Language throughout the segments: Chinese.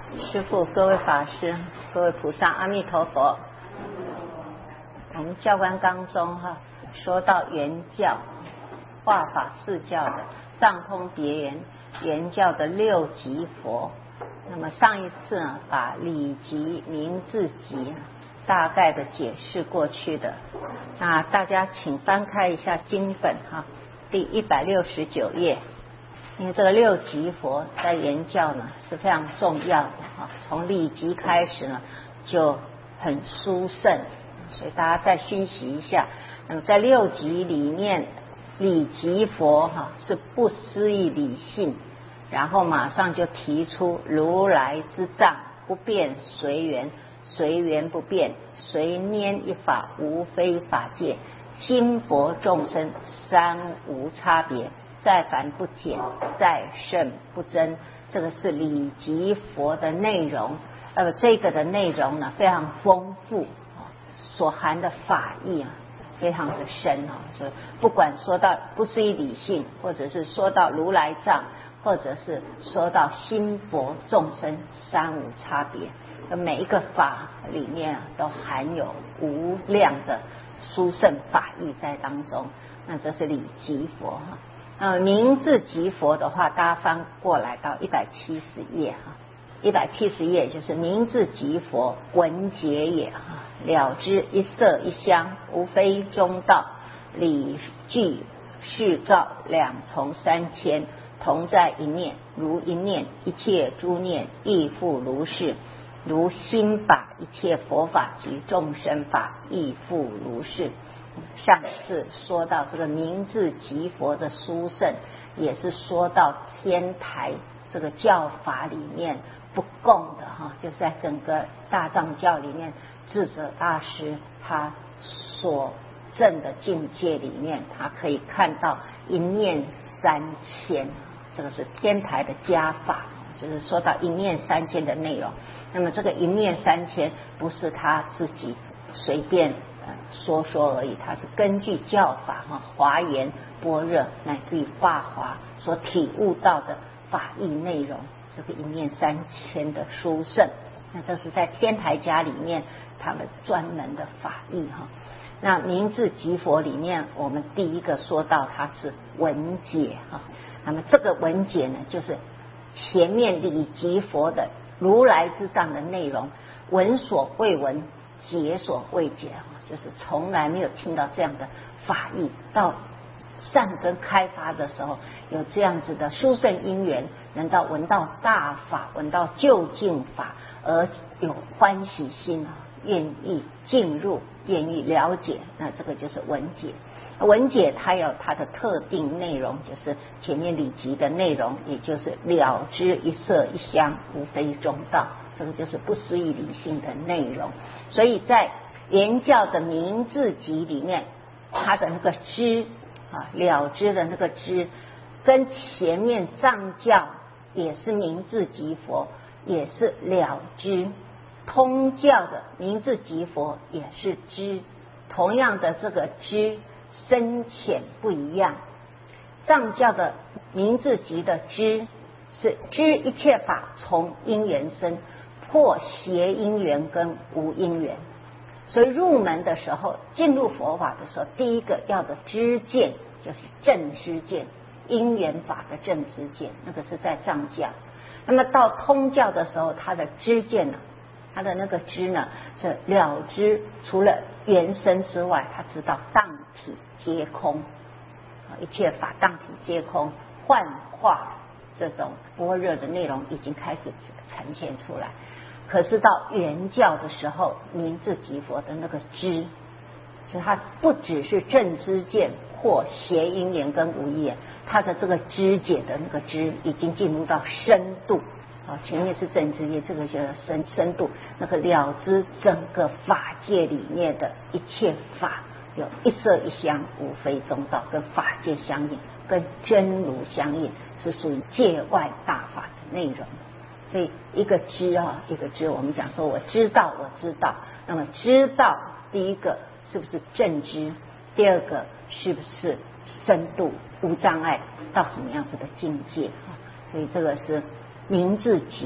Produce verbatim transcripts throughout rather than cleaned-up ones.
师父、各位法师、各位菩萨，阿弥陀佛。我们教官纲中哈说到原教、化法四教的藏通别圆原教的六级佛。那么上一次呢，把理级、名字级大概的解释过去的。那大家请翻开一下经本哈，第一百六十九页。因为这个六级佛在原教呢是非常重要的哈，从理级开始呢就很殊胜，所以大家再熏习一下。那么在六级里面，理级佛哈是不思议理性，然后马上就提出如来之藏不变随缘，随缘不变，随念一法无非法界，心佛众生三无差别，在凡不减，在圣不增。这个是理级佛的内容，呃，这个的内容呢非常丰富，所含的法义啊非常的深哈。所以不管说到不思议理性，或者是说到如来藏，或者是说到心佛众生三无差别，每一个法里面啊都含有无量的殊胜法义在当中。那这是理级佛哈。呃，名字级佛的话，大家翻过来到一百七十页哈，一百七十页就是名字级佛文解也哈，了知一色一香，无非中道，理具事照两重三千，同在一念，如一念，一切诸念亦复如是，如心法，一切佛法及众生法亦复如是。上次说到这个名字级佛的殊胜，也是说到天台这个教法里面不共的哈，就是在整个大藏教里面，智者大师他所证的境界里面，他可以看到一念三千，这个是天台的家法，就是说到一念三千的内容。那么这个一念三千不是他自己随便说说而已，它是根据教法哈，华严、般若乃至于法华所体悟到的法义内容，这个一念三千的殊胜，那这是在天台家里面他们专门的法义哈。那名字级佛里面，我们第一个说到它是文解哈，那么这个文解呢，就是前面理级佛的如来之藏的内容，闻所未闻，解所未解，就是从来没有听到这样的法义，到善根开发的时候，有这样子的殊胜因缘，能到闻到大法，闻到究竟法，而有欢喜心，愿意进入，愿意了解，那这个就是文解。文解它有它的特定内容，就是前面理级的内容，也就是了知一色一香，无非中道，这个就是不思议理性的内容。所以在原教的名字集里面，它的那个知啊，了知的那个知，跟前面藏教也是名字集佛，也是了知，通教的名字集佛也是知，同样的这个知深浅不一样。藏教的名字集的知是知一切法从因缘生，破邪因缘跟无因缘。所以入门的时候，进入佛法的时候，第一个要的知见就是正知见，因缘法的正知见，那个是在藏教。那么到通教的时候，它的知见呢，它的那个知呢是了知，除了缘生之外，他知道当体皆空，一切法当体皆空，幻化这种般若的内容已经开始呈现出来。可是到原教的时候，名字集佛的那个知，就它不只是正知见或邪因缘跟无因缘，它的这个知解的那个知已经进入到深度啊，前面是正知见，这个就是深深度，那个了知整个法界里面的一切法有一色一香，无非中道，跟法界相应，跟真如相应，是属于界外大法的内容。所以一个知啊，一个知，我们讲说我知道，我知道。那么知道，第一个是不是正知？第二个是不是深度无障碍到什么样子的境界？所以这个是名字集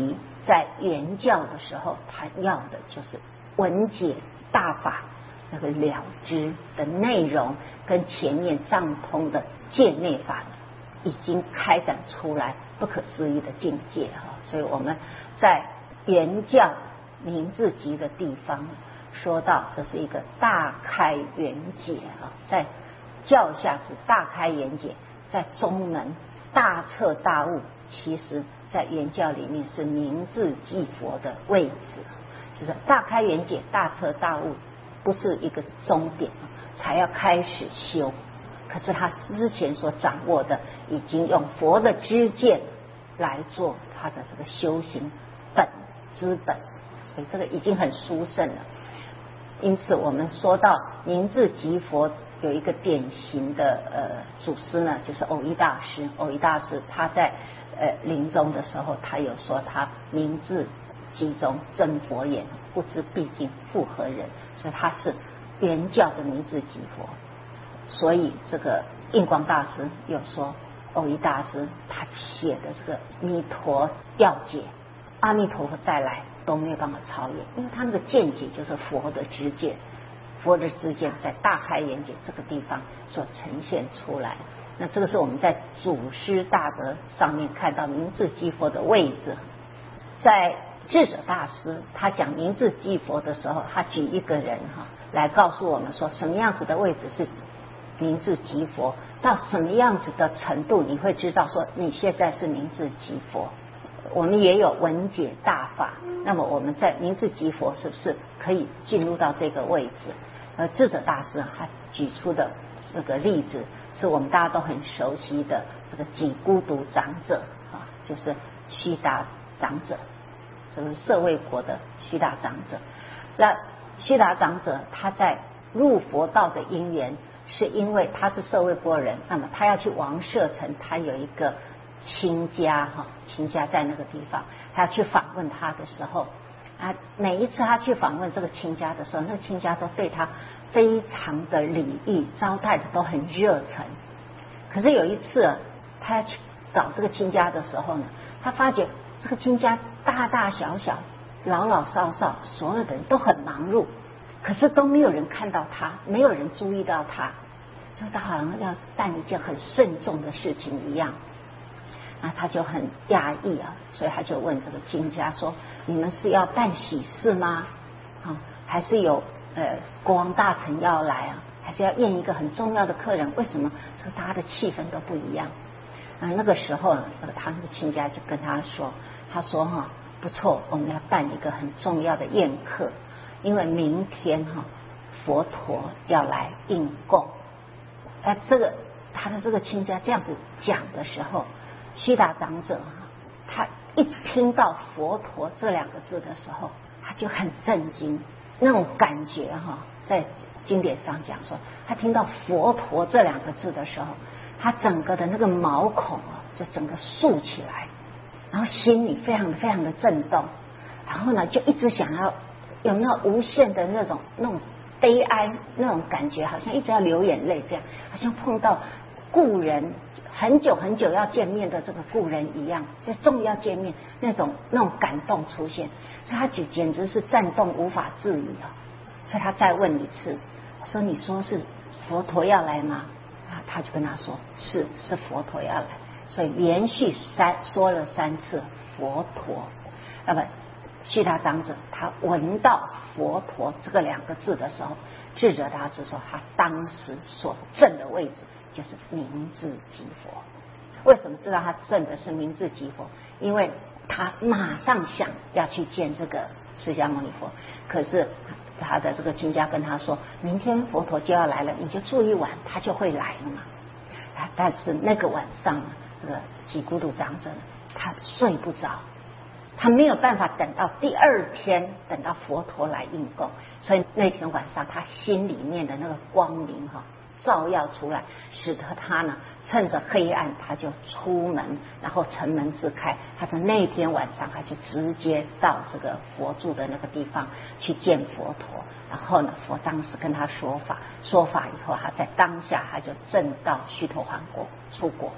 在原教的时候，他要的就是文解大法那个了知的内容，跟前面藏通的界内法已经开展出来不可思议的境界哈。所以我们在原教明智集的地方说到，这是一个大开圆解啊，在教下是大开圆解，在中门大彻大悟，其实在原教里面是明智即佛的位置，就是大开圆解大彻大悟不是一个终点才要开始修，可是他之前所掌握的已经用佛的知见来做他的这个修行本之本，所以这个已经很殊胜了。因此我们说到明智即佛有一个典型的呃祖师呢，就是藕益大师。藕益大师他在呃临终的时候，他有说他明智即中真佛眼，不知毕竟复何人，所以他是原教的明智即佛。所以这个印光大师有说，藕益大师他写的这个弥陀要解，阿弥陀佛再来都没有办法超越，因为他那个见解就是佛的知见，佛的知见在大开圆解这个地方所呈现出来。那这个是我们在祖师大德上面看到明智即佛的位置。在智者大师他讲明智即佛的时候，他举一个人哈来告诉我们说，什么样子的位置是明智即佛，到什么样子的程度你会知道说你现在是明智即佛。我们也有文解大法，那么我们在明智即佛是不是可以进入到这个位置？而智者大师他举出的这个例子是我们大家都很熟悉的这个几孤独长者啊，就是须达长者，这是舍卫国的须达长者。那须达长者他在入佛道的因缘，是因为他是舍卫国人，那么他要去王舍城，他有一个亲家哈，亲家在那个地方，他要去访问他的时候啊，每一次他去访问这个亲家的时候，那个亲家都对他非常的礼遇，招待的都很热忱。可是有一次他要去找这个亲家的时候呢，他发觉这个亲家大大小小老老少少所有的人都很忙碌，可是都没有人看到他，没有人注意到他，所以他好像要办一件很慎重的事情一样。那他就很讶异啊，所以他就问这个亲家说，你们是要办喜事吗？啊，还是有呃国王大臣要来啊，还是要宴一个很重要的客人？为什么这个大家的气氛都不一样？啊，那个时候呢，他那个亲家就跟他说，他说哈、啊，不错，我们要办一个很重要的宴客，因为明天哈、啊、佛陀要来应供。哎，这个他的这个亲家这样子讲的时候，须达长者他一听到佛陀这两个字的时候，他就很震惊，那种感觉哈，在经典上讲说，他听到佛陀这两个字的时候，他整个的那个毛孔啊，就整个竖起来，然后心里非常非常的震动，然后呢，就一直想要有那无限的那种那种悲哀那种感觉，好像一直要流眼泪，这样好像碰到故人。很久很久要见面的这个故人一样，就终于要见面，那种那种感动出现，所以他就简直是战动无法自已啊！所以他再问一次，说你说是佛陀要来吗？啊，他就跟他说是是佛陀要来，所以连续三说了三次佛陀。那么须达长者他闻到佛陀这个两个字的时候，智者大师说他当时所证的位置就是明智即佛。为什么知道他证的是明智即佛？因为他马上想要去见这个释迦牟尼佛，可是他的这个亲家跟他说，明天佛陀就要来了，你就住一晚，他就会来了嘛。但是那个晚上呢，这个几孤独长者他睡不着，他没有办法等到第二天，等到佛陀来应供，所以那天晚上他心里面的那个光明哈照耀出来，使得他呢趁着黑暗他就出门，然后城门自开。他说那天晚上他就直接到这个佛住的那个地方去见佛陀，然后呢佛当时跟他说法，说法以后他在当下他就证到须陀洹国出国。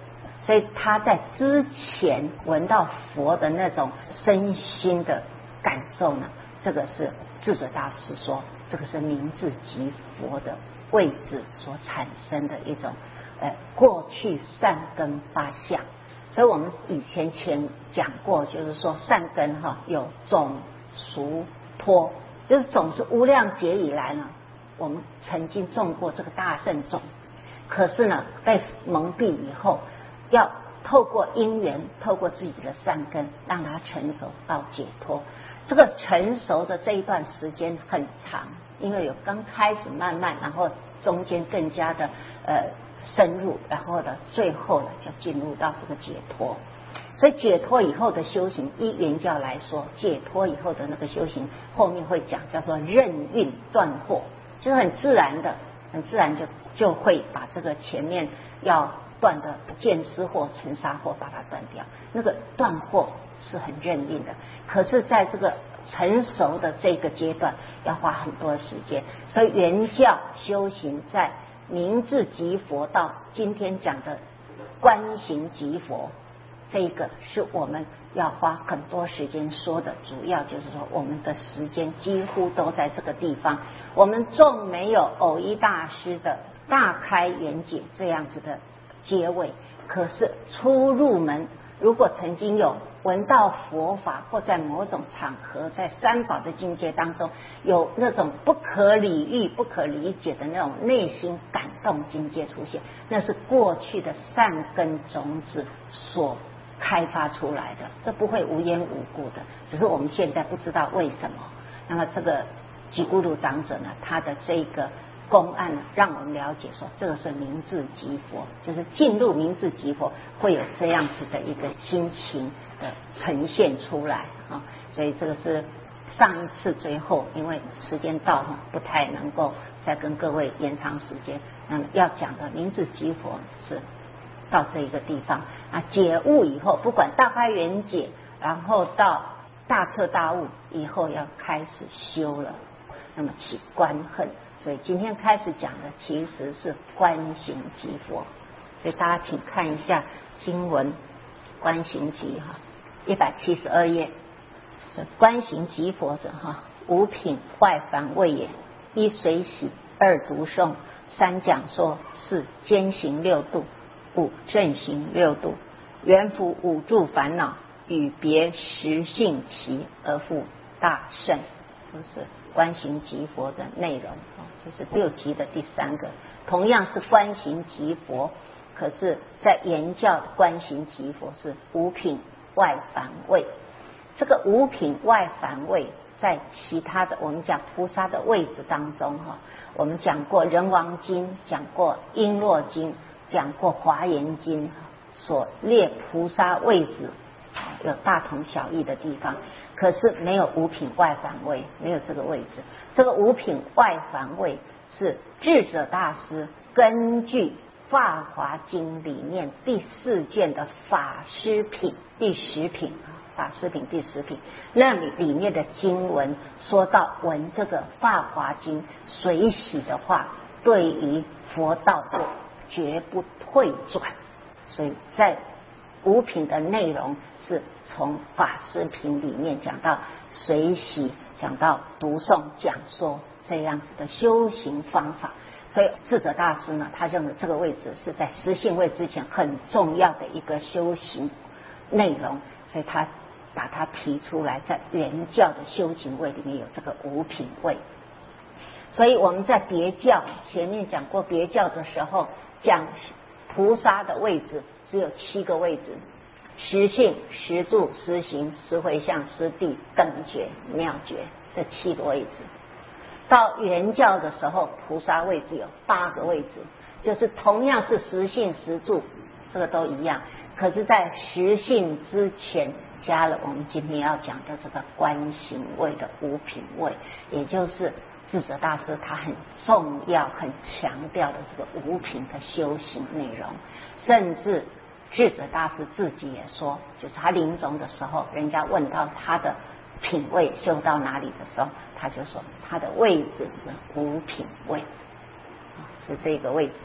所以他在之前闻到佛的那种身心的感受呢，这个是智者大师说，这个是明智即佛的位置所产生的一种呃过去善根发相。所以我们以前前讲过，就是说善根哈有种熟托，就是种是无量劫以来呢，我们曾经种过这个大圣种，可是呢被蒙蔽以后，要透过因缘，透过自己的善根，让它成熟到解脱。这个成熟的这一段时间很长，因为有刚开始慢慢，然后中间更加的呃深入，然后呢最后呢就进入到这个解脱。所以解脱以后的修行，依原教来说，解脱以后的那个修行后面会讲叫做任运断惑，就是很自然的很自然就就会把这个前面要断的见思惑、尘沙惑把它断掉。那个断惑是很任运的，可是在这个成熟的这个阶段要花很多时间。所以原教修行在明智即佛到今天讲的观行即佛，这个是我们要花很多时间说的，主要就是说我们的时间几乎都在这个地方。我们纵没有偶一大师的大开圆解这样子的结尾，可是初入门，如果曾经有闻到佛法，或在某种场合，在三宝的境界当中有那种不可理喻、不可理解的那种内心感动境界出现，那是过去的善根种子所开发出来的，这不会无缘无故的，只是我们现在不知道为什么。那么这个吉咕噜长者呢，他的这个公案呢，让我们了解说，这个是明智即佛，就是进入明智即佛会有这样子的一个心情的呈现出来啊。所以这个是上一次最后，因为时间到了，不太能够再跟各位延长时间。那么要讲的明智即佛是到这一个地方啊，解悟以后，不管大开圆解，然后到大彻大悟以后，要开始修了，那么起观恨。所以今天开始讲的其实是观行即佛，所以大家请看一下经文观行即哈，一百七十二页。观行即佛者哈，五品外凡位也，一随喜，二读诵，三讲说，四兼行六度，五正行六度，缘伏五住烦恼，与别实性齐而复大圣，就是观行即佛的内容。这是六集的第三个，同样是观行即佛，可是在原教观行即佛是五品外凡位。这个五品外凡位在其他的我们讲菩萨的位置当中哈，我们讲过人王经，讲过璎珞经，讲过华严经，所列菩萨位置有大同小异的地方，可是没有五品外凡位，没有这个位置。这个五品外凡位是智者大师根据法华经里面第四卷的法师品第十品，法师品第十品那里里面的经文说到，闻这个法华经随喜的话，对于佛道就绝不退转。所以在五品的内容是从法师品里面讲到随喜，讲到读诵讲说这样子的修行方法。所以智者大师呢，他认为这个位置是在实性位之前很重要的一个修行内容，所以他把它提出来，在原教的修行位里面有这个五品位。所以我们在别教前面讲过，别教的时候讲菩萨的位置只有七个位置：实性、实住、实行、实回向、实地、等觉、妙觉，这七个位置。到原教的时候，菩萨位置有八个位置，就是同样是实性、实住，这个都一样，可是在实性之前加了我们今天要讲的这个观行位的五品位，也就是智者大师他很重要很强调的这个五品的修行内容。甚至智者大师自己也说，就是他临终的时候，人家问到他的品位修到哪里的时候，他就说他的位置是五品位，是这个位置。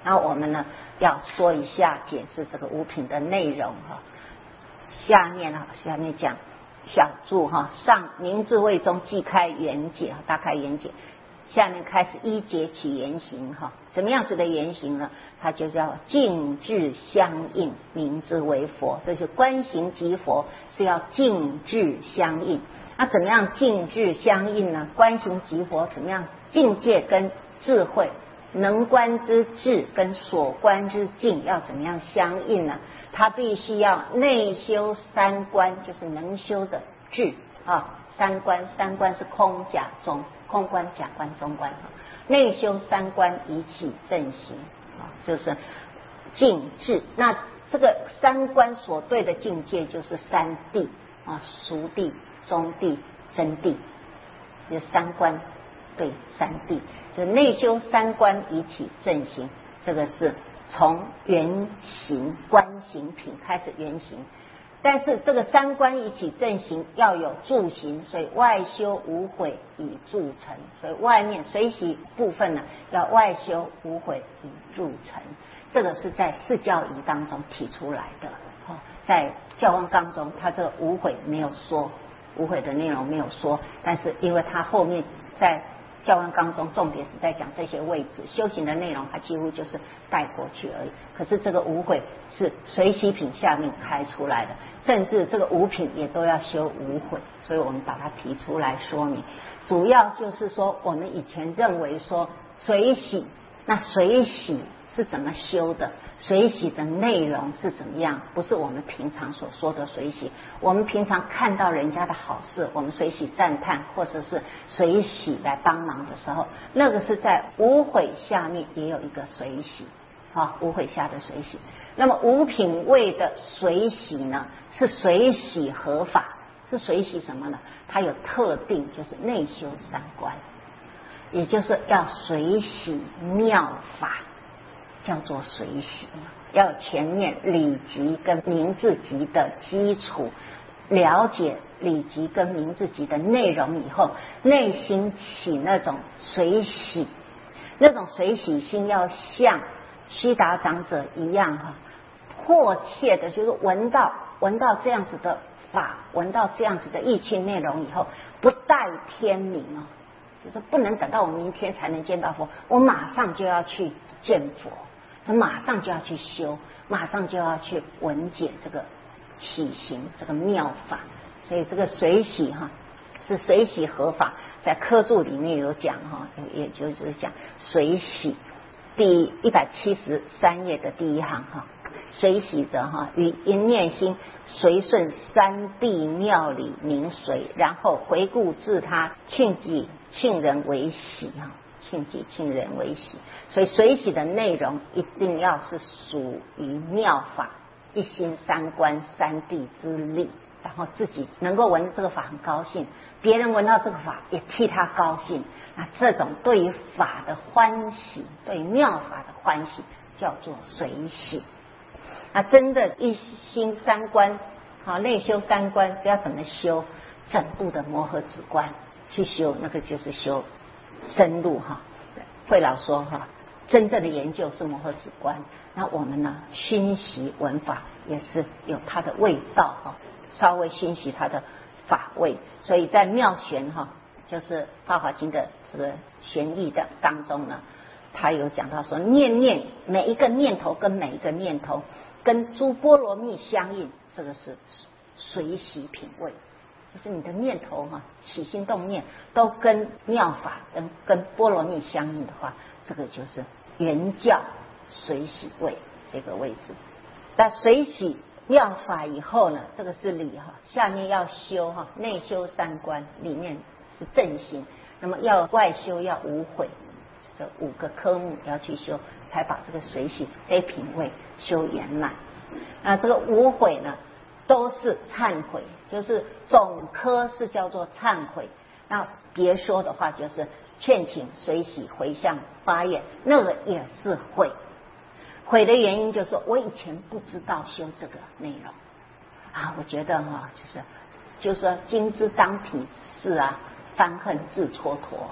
然后我们呢要说一下解释这个五品的内容哈。下面哈，下面讲小注哈，上明治位中即开圆解，大开圆解。下面开始一节起原形哈，怎么样子的原形呢？它就叫静智相应，名之为佛。这是观行即佛，是要静智相应。那怎么样静智相应呢？观行即佛怎么样？境界跟智慧，能观之智跟所观之境要怎么样相应呢？它必须要内修三观，就是能修的智啊。三观，三观是空假中，空观、假观、中观。内修三观以起正行啊，就是静智。那这个三观所对的境界就是三谛啊，熟谛、中谛、真谛，就三观对三谛，就是内修三观以起正行。这个是从原行观行品开始原行。但是这个三观以起正行要有助行，所以外修无悔以助成。所以外面随喜部分呢，要外修无悔以助成。这个是在四教仪当中提出来的。哦，在教官纲中，他这个无悔没有说，无悔的内容没有说，但是因为他后面在教官纲中重点是在讲这些位置，修行的内容他几乎就是带过去而已。可是这个无悔是随喜品下面开出来的，甚至这个五品也都要修无悔，所以我们把它提出来说明。主要就是说，我们以前认为说随喜，那随喜是怎么修的？随喜的内容是怎么样？不是我们平常所说的随喜。我们平常看到人家的好事，我们随喜赞叹，或者是随喜来帮忙的时候，那个是在无悔下面也有一个随喜啊，无悔下的随喜。那么五品位的随喜呢，是随喜合法，是随喜什么呢？它有特定，就是内修三观，也就是要随喜妙法，叫做随喜。要前面理集跟名字集的基础，了解理集跟名字集的内容以后，内心起那种随喜，那种随喜心要像悉达长者一样哈，迫切的就是闻到闻到这样子的法，闻到这样子的义气内容以后，不待天明哦，就是不能等到我明天才能见到佛，我马上就要去见佛，他马上就要去修，马上就要去闻解这个起行这个妙法。所以这个随喜哈是随喜合法，在科注里面有讲哈，也就是讲随喜第一百七十三页的第一行哈，随喜者哈与一念心随顺三谛妙理名随，然后回顾自他庆己庆人为喜哈。庆己庆人为喜，所以随喜的内容一定要是属于妙法，一心三观三谛之力，然后自己能够闻这个法很高兴，别人闻到这个法也替他高兴，那这种对于法的欢喜，对于妙法的欢喜叫做随喜。那真的一心三观，好内修三观要怎么修？整部的摩诃止观去修，那个就是修深入哈。慧老说哈，真正的研究是摩诃止观，那我们呢熏习闻法也是有它的味道哈，稍微熏习它的法味。所以在妙玄哈，就是《法华经》的这个玄义的当中呢，他有讲到说，念念每一个念头跟每一个念头跟诸波罗蜜相应，这个是随喜品味。就是你的念头哈，起心动念都跟妙法跟跟波罗蜜相应的话，这个就是原教随喜位这个位置。那随喜妙法以后呢，这个是理哈，下面要修哈，内修三观，里面是正行，那么要外修要无悔，这五个科目要去修，才把这个随喜非品位修圆满。那这个无悔呢，都是忏悔，就是总科是叫做忏悔。那别说的话就是劝请随喜回向发愿，那个也是悔。悔的原因就是说我以前不知道修这个内容啊，我觉得哈、啊，就是就是说今之当体是啊，翻恨自蹉跎。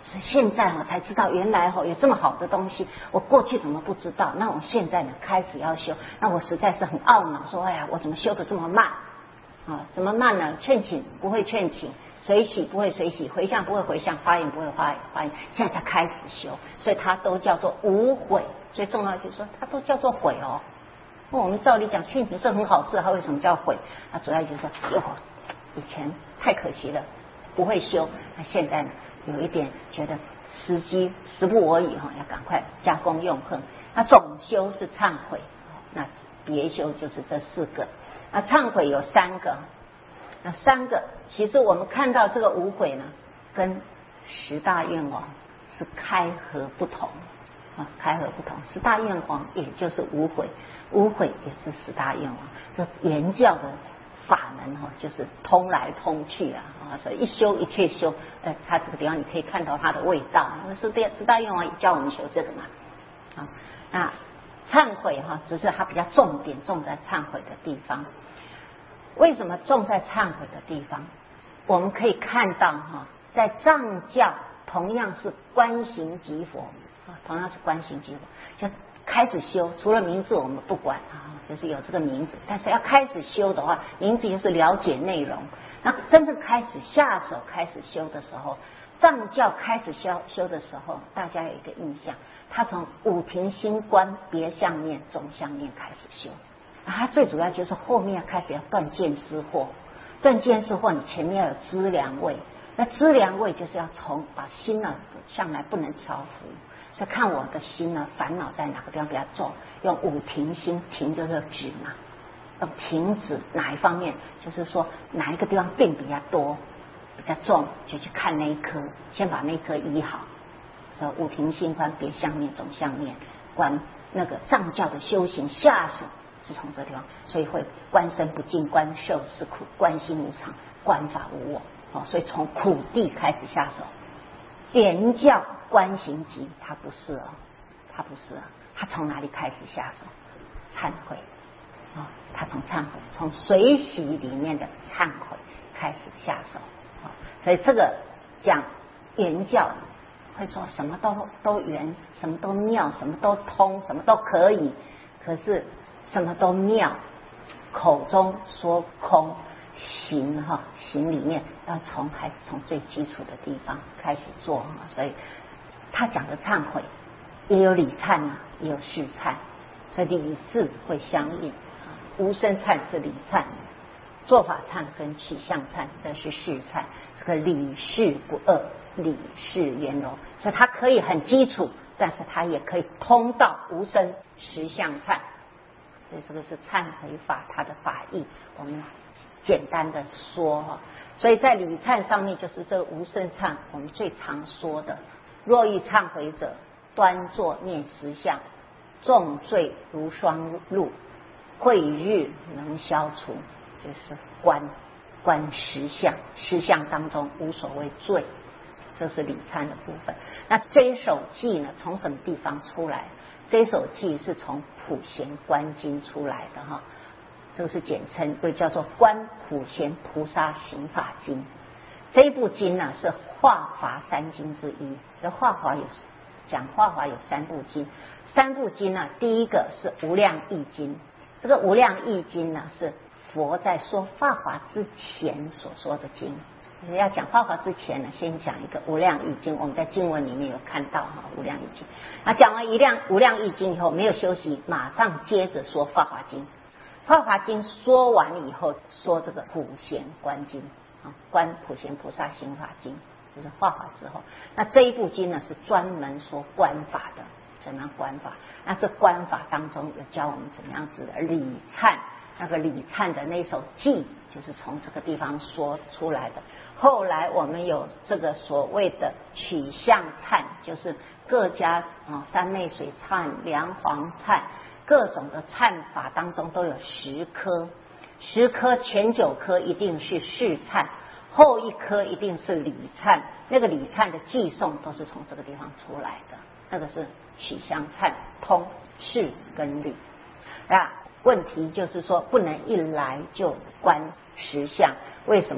所以现在我才知道，原来哈有这么好的东西，我过去怎么不知道？那我现在呢开始要修，那我实在是很懊恼，说哎呀，我怎么修得这么慢啊？怎么慢呢？劝请不会劝请，随喜不会随喜，回向不会回向，发言不会发发言，现在才开始修，所以它都叫做无悔。最重要就是说，它都叫做悔哦。那我们照理讲，劝请是很好事，它为什么叫悔？那主要就是说，哟，以前太可惜了，不会修，那现在呢？有一点觉得时机时不我已哈，要赶快加功用恨。那总修是忏悔，那别修就是这四个。那忏悔有三个，那三个其实我们看到这个无悔呢，跟十大愿王是开合不同啊，开合不同。十大愿王也就是无悔，无悔也是十大愿王。这原教的法门哈，就是通来通去啊，啊，所以一修一切修，呃，它这个地方你可以看到它的味道。那十大十大愿王也教我们修这个嘛，啊，那忏悔哈，只是它比较重点重在忏悔的地方。为什么重在忏悔的地方？我们可以看到哈，在藏教同样是观行即佛啊，同样是观行即佛，就开始修，除了名字我们不管啊，就是有这个名字，但是要开始修的话，名字就是了解内容。那真正开始下手开始修的时候，藏教开始修修的时候，大家有一个印象，他从五停心观别相念总相念开始修，啊，他最主要就是后面要开始要断见思惑，断见思惑，你前面要有知良位，那知良位就是要从把心呢向来不能调伏。所以看我的心呢，烦恼在哪个地方比较重，用五停心，停就是止嘛，用停止哪一方面，就是说哪一个地方病比较多比较重，就去看那一颗，先把那一颗医好。所以五停心观别相念总相念观，那个藏教的修行下手是从这地方，所以会观身不净，观受是苦，观心无常，观法无我。哦，所以从苦地开始下手。原教观行集，它不是哦，它不是啊，它从哪里开始下手？忏悔啊、哦，它从忏悔，从随喜里面的忏悔开始下手啊、哦，所以这个讲原教会说什么都都圆，什么都妙，什么都通，什么都可以，可是什么都妙，口中说空，行哈。行里面要从还是从最基础的地方开始做哈，所以他讲的忏悔也有理忏啊，也有事忏，所以理事会相应。无生忏是理忏，做法忏跟取相忏这是事忏，这个理事不二，理事圆融，所以它可以很基础，但是它也可以通到无生实相忏，所以这个是忏悔法它的法义，我们简单的说哈，所以在理忏上面就是这个无生忏，我们最常说的，若欲忏悔者，端坐念实相，重罪如霜露，慧日能消除，就是观观实相，实相当中无所谓罪，这是理忏的部分。那这一首偈呢，从什么地方出来？这一首偈是从普贤观经出来的哈。这个是简称，会叫做《观普贤菩萨行法经》。这一部经呢是化法三经之一。这化法有讲化法有三部经，三部经呢，第一个是无量义经。这个无量义经呢是佛在说法华之前所说的经。要讲法华之前呢，先讲一个无量义经，我们在经文里面有看到哈，无量义经。那讲完一量无量义经以后，没有休息，马上接着说法华经。法华经说完以后，说这个普贤观经啊，观普贤菩萨行法经，就是化法之后。那这一部经呢，是专门说观法的，怎么样观法？那这观法当中有教我们怎么样子的理忏，那个理忏的那首偈，就是从这个地方说出来的。后来我们有这个所谓的取相忏，就是各家啊三昧水忏、梁皇忏。各种的忏法当中都有十科，十科前九科一定是事忏，后一科一定是理忏。那个理忏的偈颂都是从这个地方出来的，那个是取相忏，通事跟理。啊，问题就是说不能一来就观实相，为什么？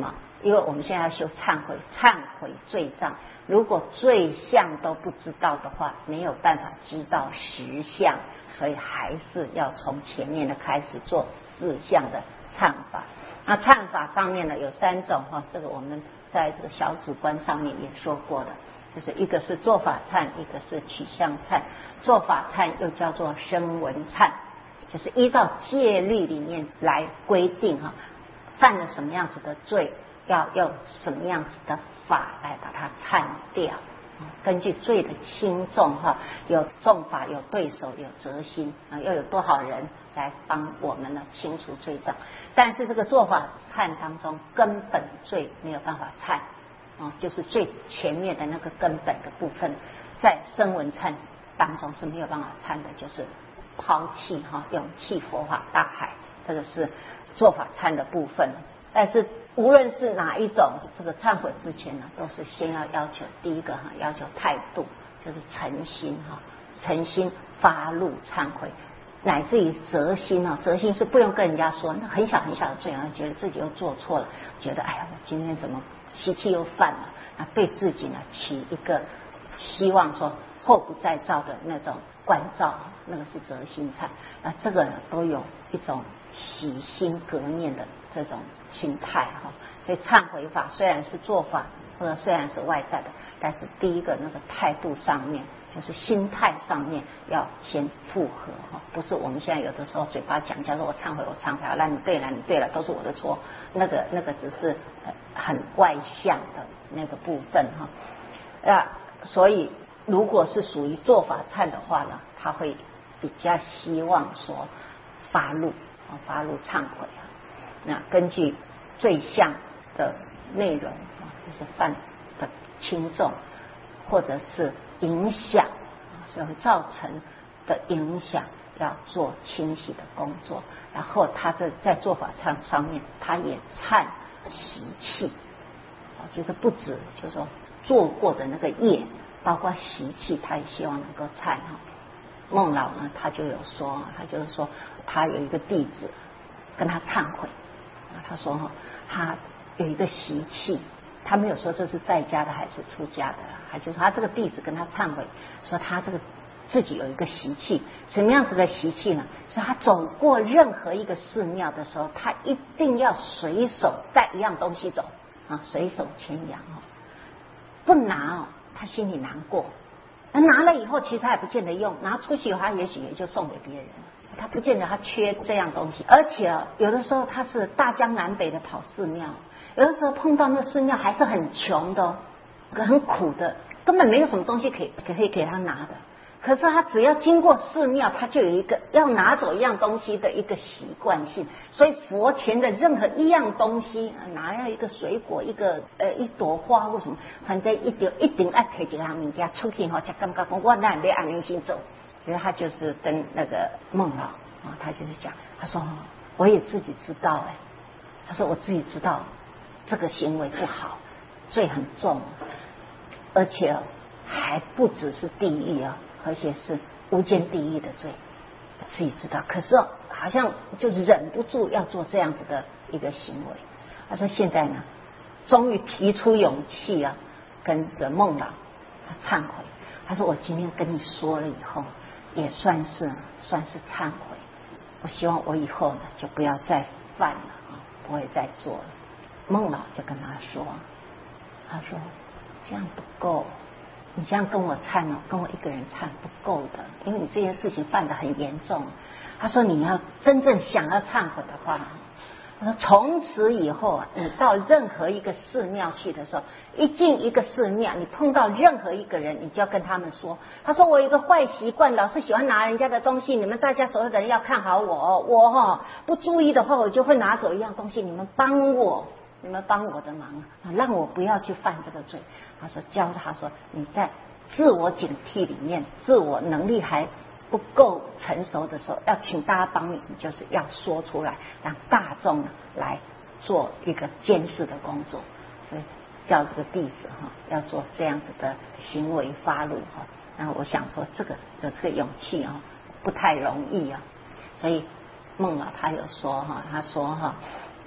因为我们现在要修忏悔，忏悔罪障。如果罪相都不知道的话，没有办法知道实相，所以还是要从前面的开始做四项的忏法。那忏法上面呢有三种哈，这个我们在这个小止观上面也说过的，就是一个是做法忏，一个是取向忏。做法忏又叫做声闻忏，就是依照戒律里面来规定哈，犯了什么样子的罪，要用什么样子的法来把它忏掉。根据罪的轻重哈，有重法，有对手，有责心啊，又有多少人来帮我们呢清除罪障？但是这个做法忏当中，根本罪没有办法忏啊，就是最前面的那个根本的部分，在声闻忏当中是没有办法忏的，就是抛弃哈，勇气佛法大海，这个是做法忏的部分。但是无论是哪一种这个忏悔之前呢，都是先要要求第一个哈，要求态度，就是诚心哈，诚心发怒忏悔，乃至于责心啊，责心是不用跟人家说，那很小很小的罪啊，觉得自己又做错了，觉得哎呀，我今天怎么习气又犯了，那对自己呢起一个希望说后不再造的那种关照，那个是责心忏。那这个呢都有一种洗心革面的这种心态哈，所以忏悔法虽然是做法，或者虽然是外在的，但是第一个那个态度上面，就是心态上面要先复合哈，不是我们现在有的时候嘴巴讲，叫做我忏悔，我忏悔，那你对了，你对了，都是我的错，那个那个只是很外向的那个部分哈。啊，所以如果是属于做法忏的话呢，他会比较希望说发怒啊，发怒忏悔啊。那根据罪相的内容啊，就是犯的轻重，或者是影响，所以会造成的影响，要做清洗的工作。然后他在在做法忏上面，他也忏习气啊，就是不止就是说做过的那个业，包括习气，他也希望能够忏哈。孟老呢，他就有说，他就是说，他有一个弟子跟他忏悔。他说哈，他有一个习气，他没有说这是在家的还是出家的，他就说他这个弟子跟他忏悔，说他这个自己有一个习气，什么样子的习气呢？是他走过任何一个寺庙的时候，他一定要随手带一样东西走啊，随手牵羊哦，不拿哦，他心里难过。那拿了以后，其实他也不见得用，拿出去以后，他也许也就送给别人。他不见得他缺这样东西，而且有的时候他是大江南北的跑寺庙，有的时候碰到那个寺庙还是很穷的，很苦的，根本没有什么东西可以可以给他拿的。可是他只要经过寺庙，他就有一个要拿走一样东西的一个习惯性。所以佛前的任何一样东西，拿要一个水果，一个呃一朵花或什么，反正一定一定要提一个物件出去哈，才感觉讲我哪里按明心走。所以他就是跟那个孟老啊，他就是讲，他说我也自己知道哎，他说我自己知道这个行为不好，罪很重，而且还不只是地狱啊，而且是无间地狱的罪，自己知道，可是好像就是忍不住要做这样子的一个行为。他说现在呢，终于提出勇气啊，跟着孟老他忏悔。他说我今天跟你说了以后，也算是算是忏悔。我希望我以后呢就不要再犯了啊，不会再做了。孟老就跟他说，他说这样不够，你这样跟我忏哦，跟我一个人忏不够的，因为你这件事情犯得很严重。他说你要真正想要忏悔的话，他说从此以后啊，你到任何一个寺庙去的时候，一进一个寺庙，你碰到任何一个人，你就要跟他们说，他说我有一个坏习惯，老是喜欢拿人家的东西，你们大家所有的人要看好我，我哈、哦、不注意的话，我就会拿走一样东西，你们帮我，你们帮我的忙啊，让我不要去犯这个罪。他说教他说你在自我警惕里面，自我能力还不够成熟的时候，要请大家帮你，你就是要说出来，让大众来做一个监视的工作。所以叫这个弟子哈，要做这样子的行为发怒哈。那我想说，这个有这个勇气啊，不太容易啊。所以孟老他有说哈，他说哈，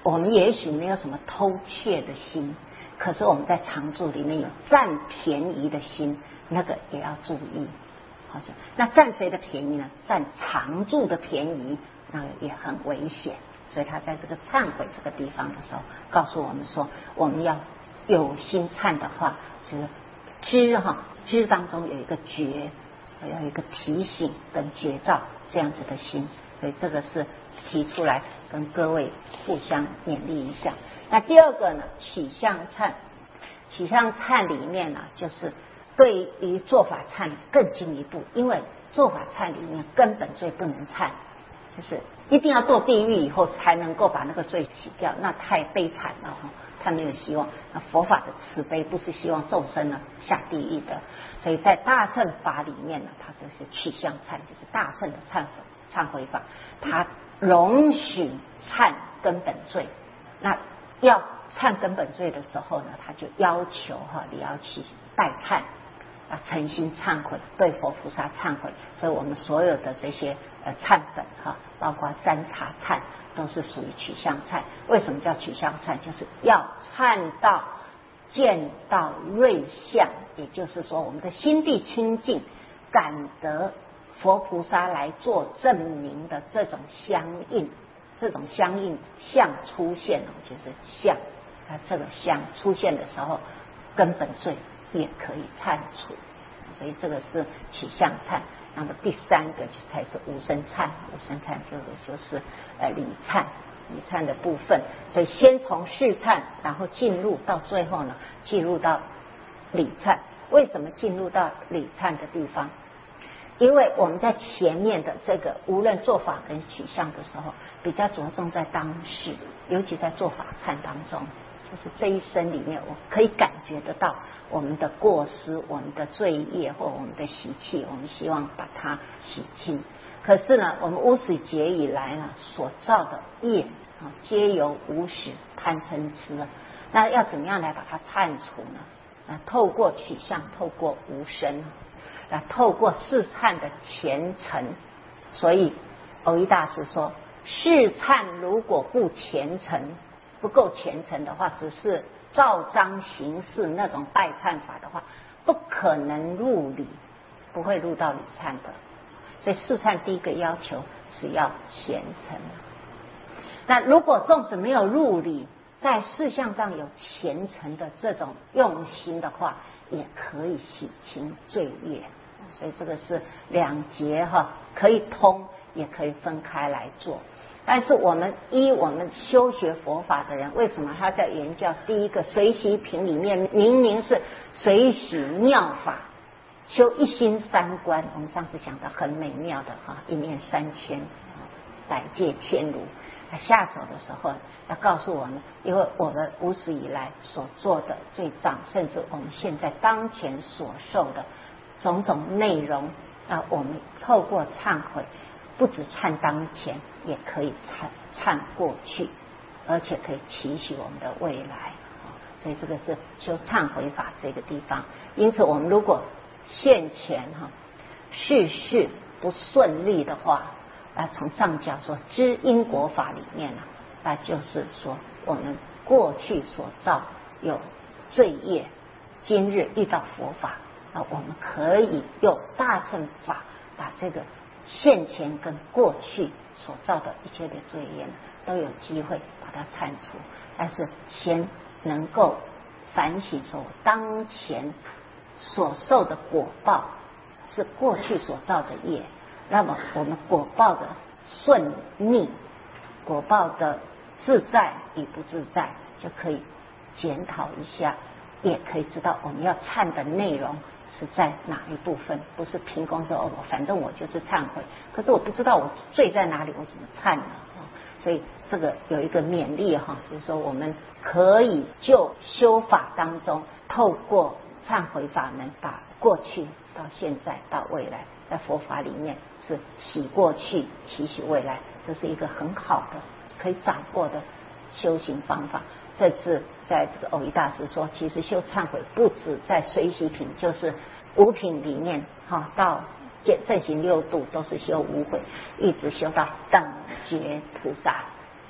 我们也许没有什么偷窃的心，可是我们在常住里面有占便宜的心，那个也要注意。好像那占谁的便宜呢？占常住的便宜，那个也很危险。所以他在这个忏悔这个地方的时候，告诉我们说，我们要有心忏的话，就是知哈知当中有一个觉，有一个提醒跟觉照这样子的心。所以这个是提出来跟各位互相勉励一下。那第二个呢，取向忏，取向忏里面呢，就是对于做法忏更进一步，因为做法忏里面根本罪不能忏，就是一定要堕地狱以后才能够把那个罪洗掉，那太悲惨了哈，他没有希望。那佛法的慈悲不是希望众生呢下地狱的，所以在大乘法里面呢，它就是取向忏，就是大乘的忏悔忏悔法，它容许忏根本罪。那要忏根本罪的时候呢，他就要求哈，你要去代忏啊，诚心忏悔，对佛菩萨忏悔。所以我们所有的这些呃忏本哈，包括三茶忏，都是属于取向忏。为什么叫取向忏？就是要忏到见到瑞相，也就是说我们的心地清净，感得佛菩萨来做证明的这种相应，这种相应相出现了，就是相，它这个相出现的时候，根本罪也可以忏除。所以这个是取向忏。那么第三个才是无生忏，无生忏这个就是呃理忏，理忏的部分。所以先从事忏，然后进入到最后呢，进入到理忏。为什么进入到理忏的地方？因为我们在前面的这个无论做法跟取向的时候，比较着重在当事，尤其在做法忏当中，就是这一生里面，我可以感觉得到我们的过失、我们的罪业或我们的习气，我们希望把它洗清。可是呢，我们无始劫以来呢所造的业啊，皆由无始贪嗔痴啊，那要怎么样来把它忏除呢？啊，透过取向，透过无生。啊，透过试忏的虔诚，所以藕益大师说，试忏如果不虔诚，不够虔诚的话，只是照章行事那种拜忏法的话，不可能入理，不会入到理忏的。所以试忏第一个要求是要虔诚。那如果纵使没有入理，在事项上有虔诚的这种用心的话，也可以洗清罪业。所以这个是两节哈，可以通也可以分开来做。但是我们依我们修学佛法的人，为什么他在原教第一个随喜品里面明明是随喜妙法，修一心三观，我们上次讲的很美妙的哈，一念三千，百界千如。下手的时候要告诉我们，因为我们无始以来所做的罪障，甚至我们现在当前所受的种种内容啊，我们透过忏悔，不止忏当前，也可以忏忏过去，而且可以期许我们的未来。所以这个是修忏悔法这个地方。因此我们如果现前哈事事不顺利的话，啊，从上讲说知因果法里面啊，那就是说我们过去所造有罪业，今日遇到佛法，啊，我们可以用大乘法把这个现前跟过去所造的一切的罪业呢，都有机会把它铲除。但是先能够反省说，当前所受的果报是过去所造的业。那么我们果报的顺逆，果报的自在与不自在，就可以检讨一下，也可以知道我们要忏的内容是在哪一部分。不是凭空说哦，反正我就是忏悔，可是我不知道我罪在哪里，我怎么忏呢？所以这个有一个勉励哈，就是说我们可以就修法当中，透过忏悔法门，把过去到现在到未来，在佛法里面是洗过去期许未来，这是一个很好的可以掌握的修行方法。这次在这个藕益大师说，其实修忏悔不止在随喜品，就是五品里面哈，到正行六度都是修无悔，一直修到等觉菩萨。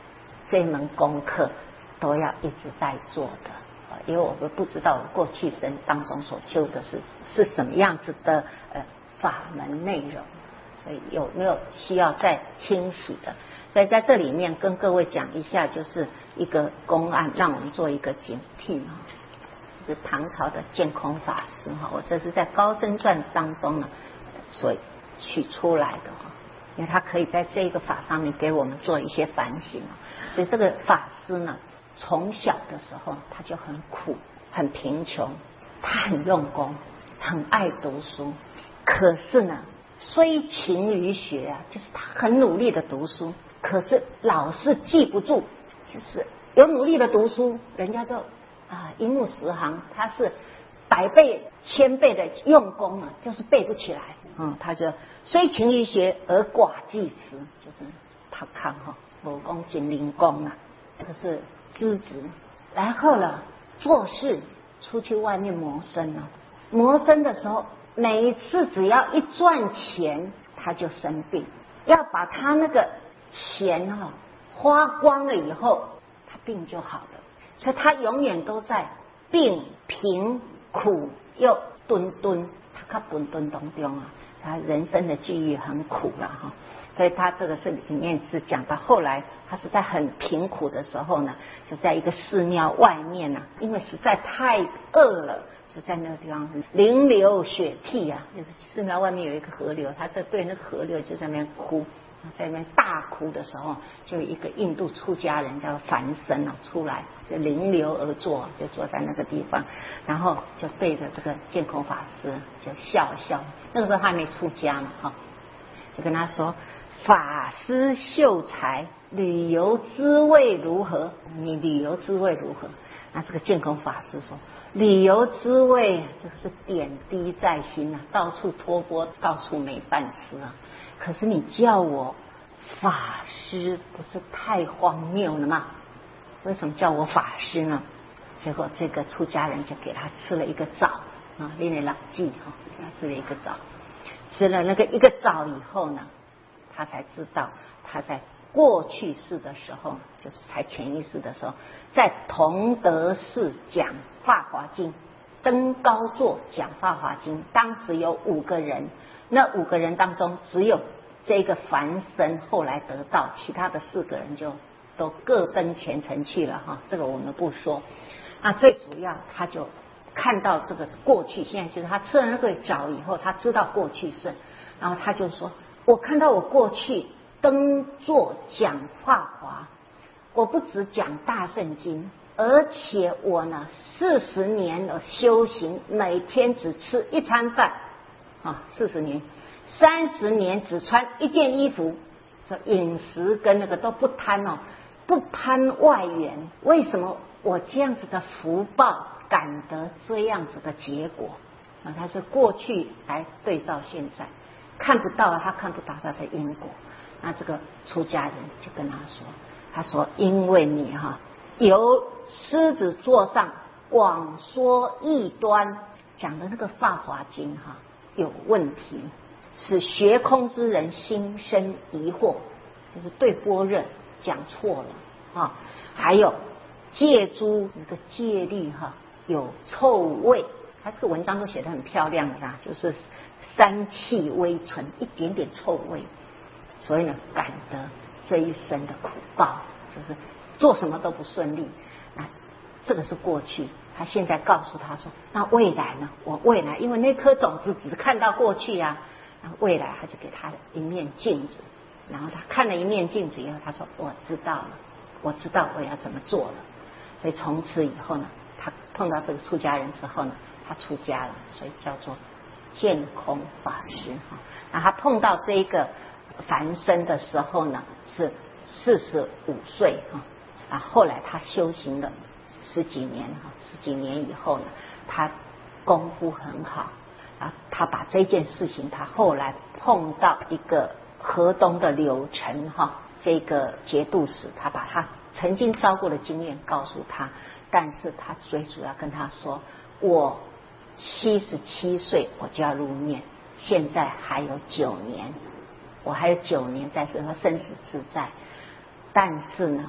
这门功课都要一直在做的，因为我们不知道过去生当中所修的是是什么样子的呃法门内容，所以有没有需要再清洗的？所以在这里面跟各位讲一下，就是一个公案，让我们做一个警惕哈。是唐朝的建空法师哈，我这是在《高僧传》当中呢所取出来的哈，因为他可以在这个法上面给我们做一些反省，所以这个法师呢，从小的时候他就很苦，很贫穷，他很用功，很爱读书，可是呢，虽勤于学啊，就是他很努力的读书，可是老是记不住，就是有努力的读书，人家就啊一目十行，他是百倍千倍的用功啊，就是背不起来。嗯，他就虽勤于学而寡记词，就是他看哈，武功精灵功啊，这个是资质。然后呢，做事出去外面谋生啊，谋生的时候，每一次只要一赚钱，他就生病，要把他那个钱哈、啊、花光了以后，他病就好了。所以他永远都在病、贫、苦又蹲蹲，他看蹲蹲当中啊，他人生的际遇很苦了哈。所以他这个是里面是讲到后来，他是在很贫苦的时候呢，就在一个寺庙外面呢、啊，因为实在太饿了，就在那个地方临流血涕啊，就是寺庙外面有一个河流，他在对那个河流就在那边哭。在那边大哭的时候，就有一个印度出家人叫梵僧啊出来，就临流而坐，就坐在那个地方，然后就对着这个建空法师就笑笑。那个时候他还没出家嘛，哈，就跟他说：“法师秀才，旅游滋味如何？你旅游滋味如何？”那这个建空法师说：“旅游滋味就是点滴在心啊，到处托钵，到处没饭吃啊。可是你叫我法师，不是太荒谬了吗？为什么叫我法师呢？”结果这个出家人就给他吃了一个枣啊，练练老记哈，给他吃了一个枣。吃了那个一个枣以后呢，他才知道他在过去世的时候，就是才前一世的时候，在同德寺讲《法华经》，登高座讲《法华经》，当时有五个人。那五个人当中，只有这个梵僧后来得到，其他的四个人就都各登前程去了哈。这个我们不说。啊，最主要他就看到这个过去，现在就是他吃了那个枣以后，他知道过去式，然后他就说：“我看到我过去登座讲法华，我不只讲大圣经，而且我呢四十年的修行，每天只吃一餐饭。”啊，四十年，三十年只穿一件衣服，说饮食跟那个都不贪哦，不攀外缘。为什么我这样子的福报感得这样子的结果？啊，他是过去来对照现在，看不到他看不到他的因果。那这个出家人就跟他说，他说因为你哈、啊、由狮子座上广说异端，讲的那个《法华经》哈、啊。有问题，使学空之人心生疑惑，就是对般若讲错了啊。还有戒诸那个戒律哈、啊，有臭味，他这个文章都写得很漂亮的啦，就是三气微存，一点点臭味，所以呢，感得这一生的苦报，就是做什么都不顺利。那这个是过去。他现在告诉他说，那未来呢？我未来，因为那颗种子只看到过去啊，然后未来他就给他一面镜子，然后他看了一面镜子以后，他说我知道了，我知道我要怎么做了。所以从此以后呢，他碰到这个出家人之后呢，他出家了，所以叫做建空法师哈。那他碰到这个梵僧的时候呢，是四十五岁哈，啊，后来他修行了十几年哈。几年以后呢，他功夫很好啊，他把这件事情，他后来碰到一个河东的柳城哈，这个节度使，他把他曾经遭过的经验告诉他，但是他最主要跟他说，我七十七岁我就要入灭，现在还有九年，我还有九年在这个生死自在，但是呢，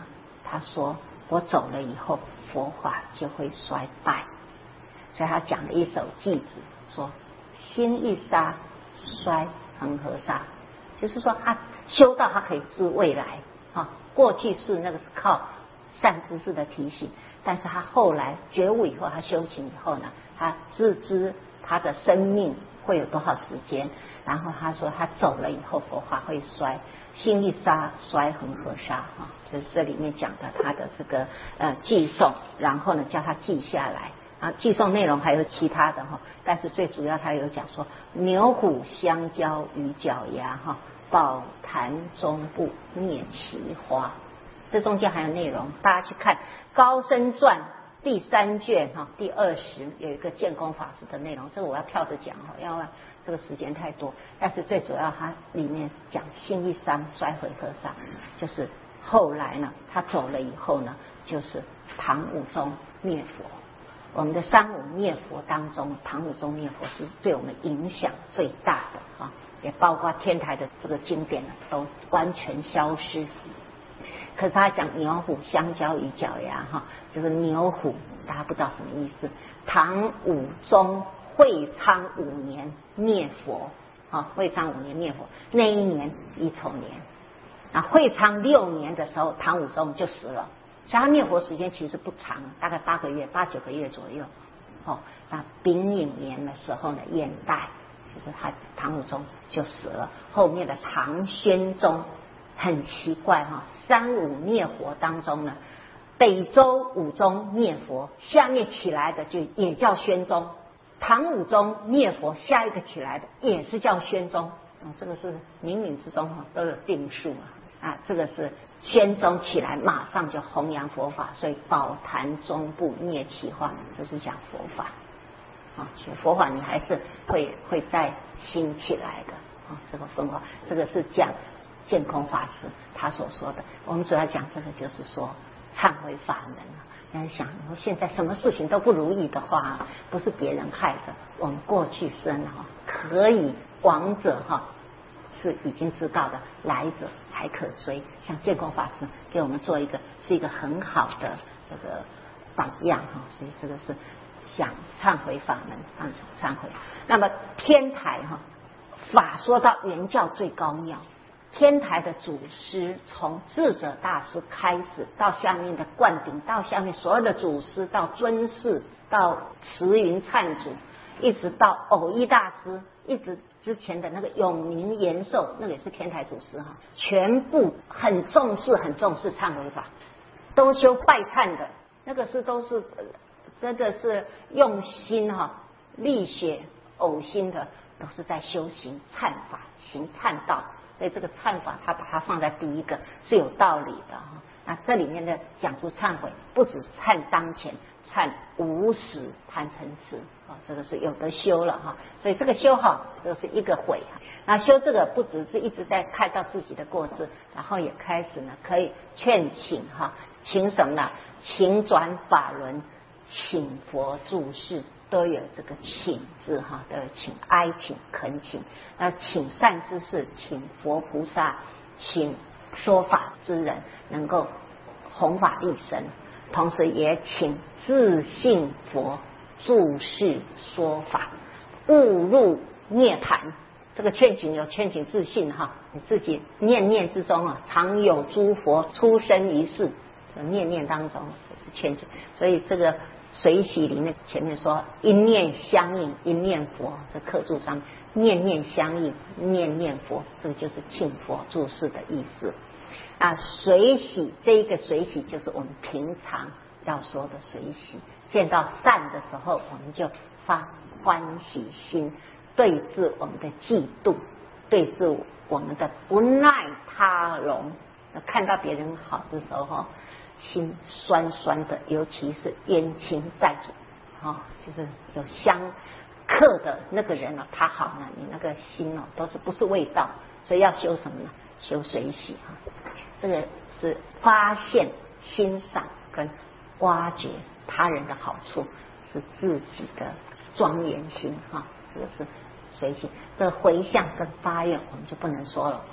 他说我走了以后佛法就会衰败，所以他讲了一首偈子，说心一沙衰恒河沙，就是说他修道他可以知未来啊，过去是那个是靠善知识的提醒，但是他后来觉悟以后，他修行以后呢，他自知他的生命会有多少时间，然后他说他走了以后佛法会衰，心一沙衰恒河沙哈，就是这里面讲的他的这个呃寄诵，然后呢叫他记下来啊，寄诵内容还有其他的哈，但是最主要他有讲说牛虎相交于脚牙哈，宝坛中部灭其花，这中间还有内容，大家去看《高僧传》第三卷哈，第二十有一个建功法师的内容，这个我要跳着讲哈，要不然这个时间太多。但是最主要它里面讲心一伤衰回河沙，就是后来呢，他走了以后呢，就是唐武宗灭佛。我们的三武灭佛当中，唐武宗灭佛是对我们影响最大的啊，也包括天台的这个经典呢，都完全消失。可是他讲牛虎相交于脚牙哈，就是牛虎，大家不知道什么意思。唐武宗会昌五年灭佛啊，会昌五年灭佛，那一年乙丑年，啊，会昌六年的时候，唐武宗就死了。所以他灭佛时间其实不长，大概八个月、八九个月左右。哦，那丙寅年的时候呢，燕代就是他唐武宗就死了。后面的唐宣宗很奇怪哈、哦，三武灭佛当中呢，北周武宗灭佛，下面起来的就也叫宣宗。唐武宗灭佛，下一个起来的也是叫宣宗。哦，这个是冥冥之中哈都有定数啊。啊，这个是宣宗起来马上就弘扬佛法，所以宝坛中部灭其花，就是讲佛法啊，学佛法你还是会会再兴起来的啊。这个分化，这个是讲建空法师他所说的。我们主要讲这个就是说忏悔法门啊。人家想，我现在什么事情都不如意的话，不是别人害的，我们过去生哈可以往者哈。是已经知道的，来者还可追。像建空法师给我们做一个是一个很好的这个榜样哈，所以这个是想忏悔法门，放手忏悔。那么天台哈法说到原教最高妙，天台的祖师从智者大师开始，到下面的灌顶，到下面所有的祖师，到尊士，到慈云忏祖，一直到偶一大师，一直之前的那个永明延寿，那个也是天台祖师哈，全部很重视很重视忏悔法，都修拜忏的，那个是都是真的是用心哈，力血呕心的，都是在修行忏法，行忏道。所以这个忏法他把它放在第一个是有道理的哈。那这里面的讲出忏悔，不止忏当前，忏无始贪嗔痴啊，这个是有的修了哈。所以这个修好，这是一个悔。那修这个不只是一直在看到自己的过失，然后也开始呢可以劝请哈，请什么呢？请转法轮，请佛注释。都有这个请字哈，都有请哀请恳请，那请善知识，请佛菩萨，请说法之人能够弘法利生，同时也请自信佛注释说法，误入涅槃。这个劝请有劝请自信哈，你自己念念之中啊，常有诸佛出生于世，念念当中是劝请，所以这个。水洗里面前面说一念相应一念佛，这课注上念念相应念念佛，这个就是庆佛注释的意思啊。水洗这一个水洗就是我们平常要说的水洗，见到善的时候我们就发欢喜心，对治我们的嫉妒，对治我们的不耐他容，看到别人好的时候心酸酸的，尤其是冤亲债主，哦，就是有相克的那个人啊，他好呢，你那个心哦都是不是味道，所以要修什么呢？修水洗哈，这个是发现、欣赏跟挖掘他人的好处，是自己的庄严心哈，这个是水洗。这个回向跟发愿我们就不能说了，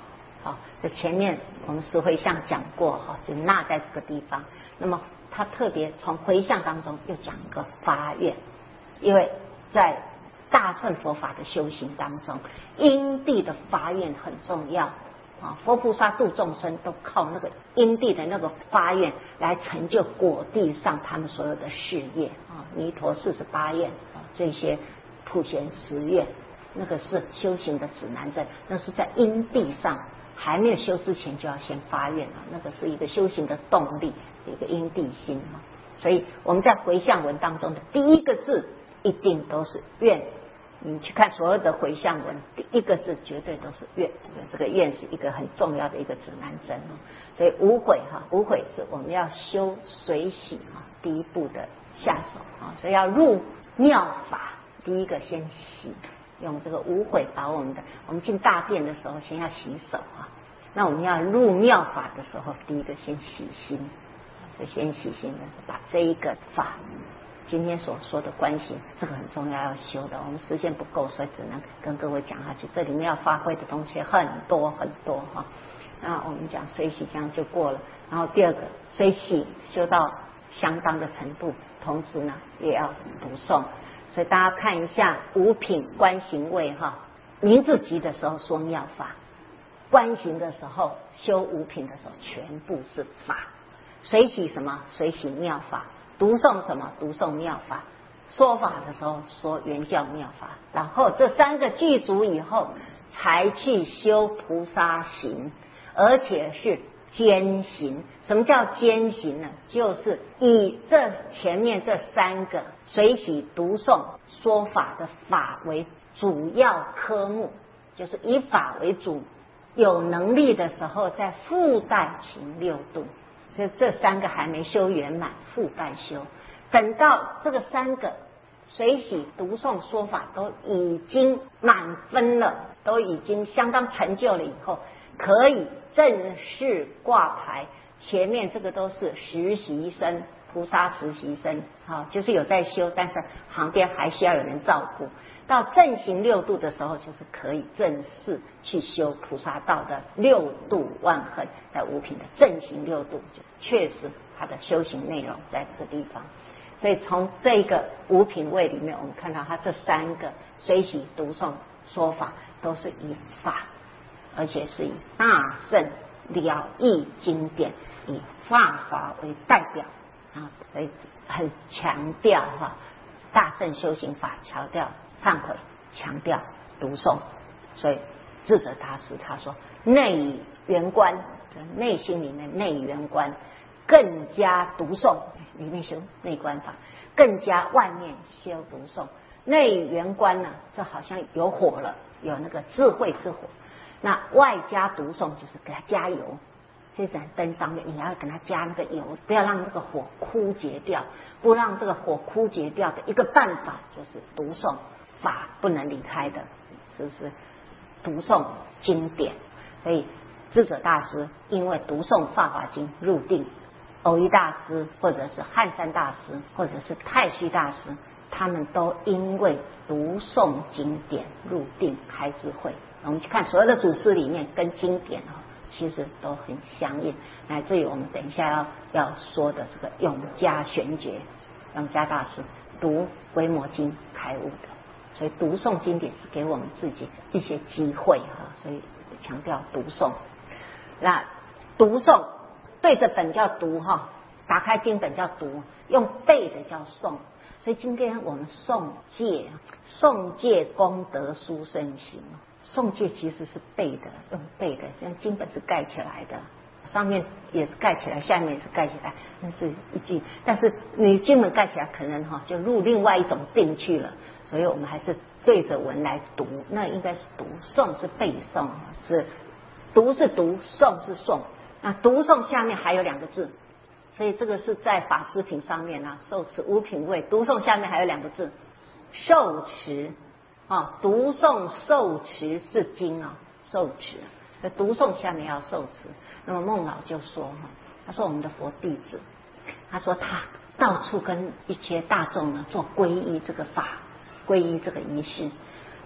哈，这前面我们十回向讲过哈，就纳在这个地方。那么他特别从回向当中又讲一个发愿，因为在大乘佛法的修行当中，因地的发愿很重要啊。佛菩萨度众生都靠那个因地的那个发愿来成就果地上他们所有的事业啊。弥陀四十八愿啊，这些普贤十愿，那个是修行的指南针，那是在因地上还没有修之前就要先发愿啊，那个是一个修行的动力，一个因地心啊。所以我们在回向文当中的第一个字一定都是愿，你去看所有的回向文，第一个字绝对都是愿，这个愿是一个很重要的一个指南针哦。所以无悔哈，无悔是我们要修随喜哈第一步的下手啊，所以要入妙法，第一个先洗，用这个无悔把我们的，我们进大殿的时候先要洗手啊。那我们要入妙法的时候，第一个先洗心，所以先洗心的是把这一个法，今天所说的观行，这个很重要要修的。我们时间不够，所以只能跟各位讲下去。这里面要发挥的东西很多很多哈。那我们讲随喜这样就过了，然后第二个随喜修到相当的程度，同时呢也要读诵。所以大家看一下五品观行位哈，名字集的时候说妙法，观行的时候修五品的时候全部是法。随喜什么？随喜妙法。读诵什么？读诵妙法。说法的时候说圆教妙法。然后这三个具足以后，才去修菩萨行，而且是兼行。什么叫兼行呢？就是以这前面这三个随喜、读诵、说法的法为主要科目，就是以法为主，有能力的时候再附带行六度。这这三个还没修圆满，附带修。等到这个三个随喜、读诵、说法都已经满分了，都已经相当成就了以后，可以正式挂牌。前面这个都是实习生，菩萨实习生，好，就是有在修，但是旁边还需要有人照顾。到正行六度的时候，就是可以正式去修菩萨道的六度万恒，在五品的正行六度，就确实它的修行内容在这个地方。所以从这个五品位里面，我们看到它这三个随喜、读诵、说法都是以法，而且是以大圣了义经典，以法法为代表啊，所以很强调哈，大圣修行法，强调忏悔，强调读诵。所以智者大师他说，内圆观，内心里面内圆观，更加读诵，里面修内观法，更加外面修读诵。内圆观呢，这好像有火了，有那个智慧之火。那外加读诵就是给它加油，这盏灯上面你要给它加那个油，不要让这个火枯竭掉。不让这个火枯竭掉的一个办法就是读诵法不能离开的，是不是？读诵经典。所以智者大师因为读诵法华经入定，偶一大师或者是汉山大师或者是太虚大师，他们都因为读诵经典入定开智慧。我们去看所有的祖师里面跟经典其实都很相应，乃至于我们等一下要要说的这个永嘉玄觉，永嘉大师读维摩经开悟的。所以读诵经典是给我们自己一些机会哈，所以强调读诵。那读诵对着本叫读哈，打开经本叫读，用背的叫诵。所以今天我们诵戒，诵戒功德殊胜行。诵戒其实是背的，用背的，像经本是盖起来的，上面也是盖起来，下面也是盖起来，那是一句。但是你经本盖起来，可能哈就入另外一种定去了，所以我们还是对着文来读，那应该是读，诵是背诵，是读是读，诵是诵。那读诵下面还有两个字，所以这个是在法师品上面啊，受持五品位，读诵下面还有两个字，受持。啊，读诵受持是经啊，受持。所以读诵下面要受持。那么孟老就说哈，他说我们的佛弟子，他说他到处跟一些大众呢做皈依这个法，皈依这个仪式。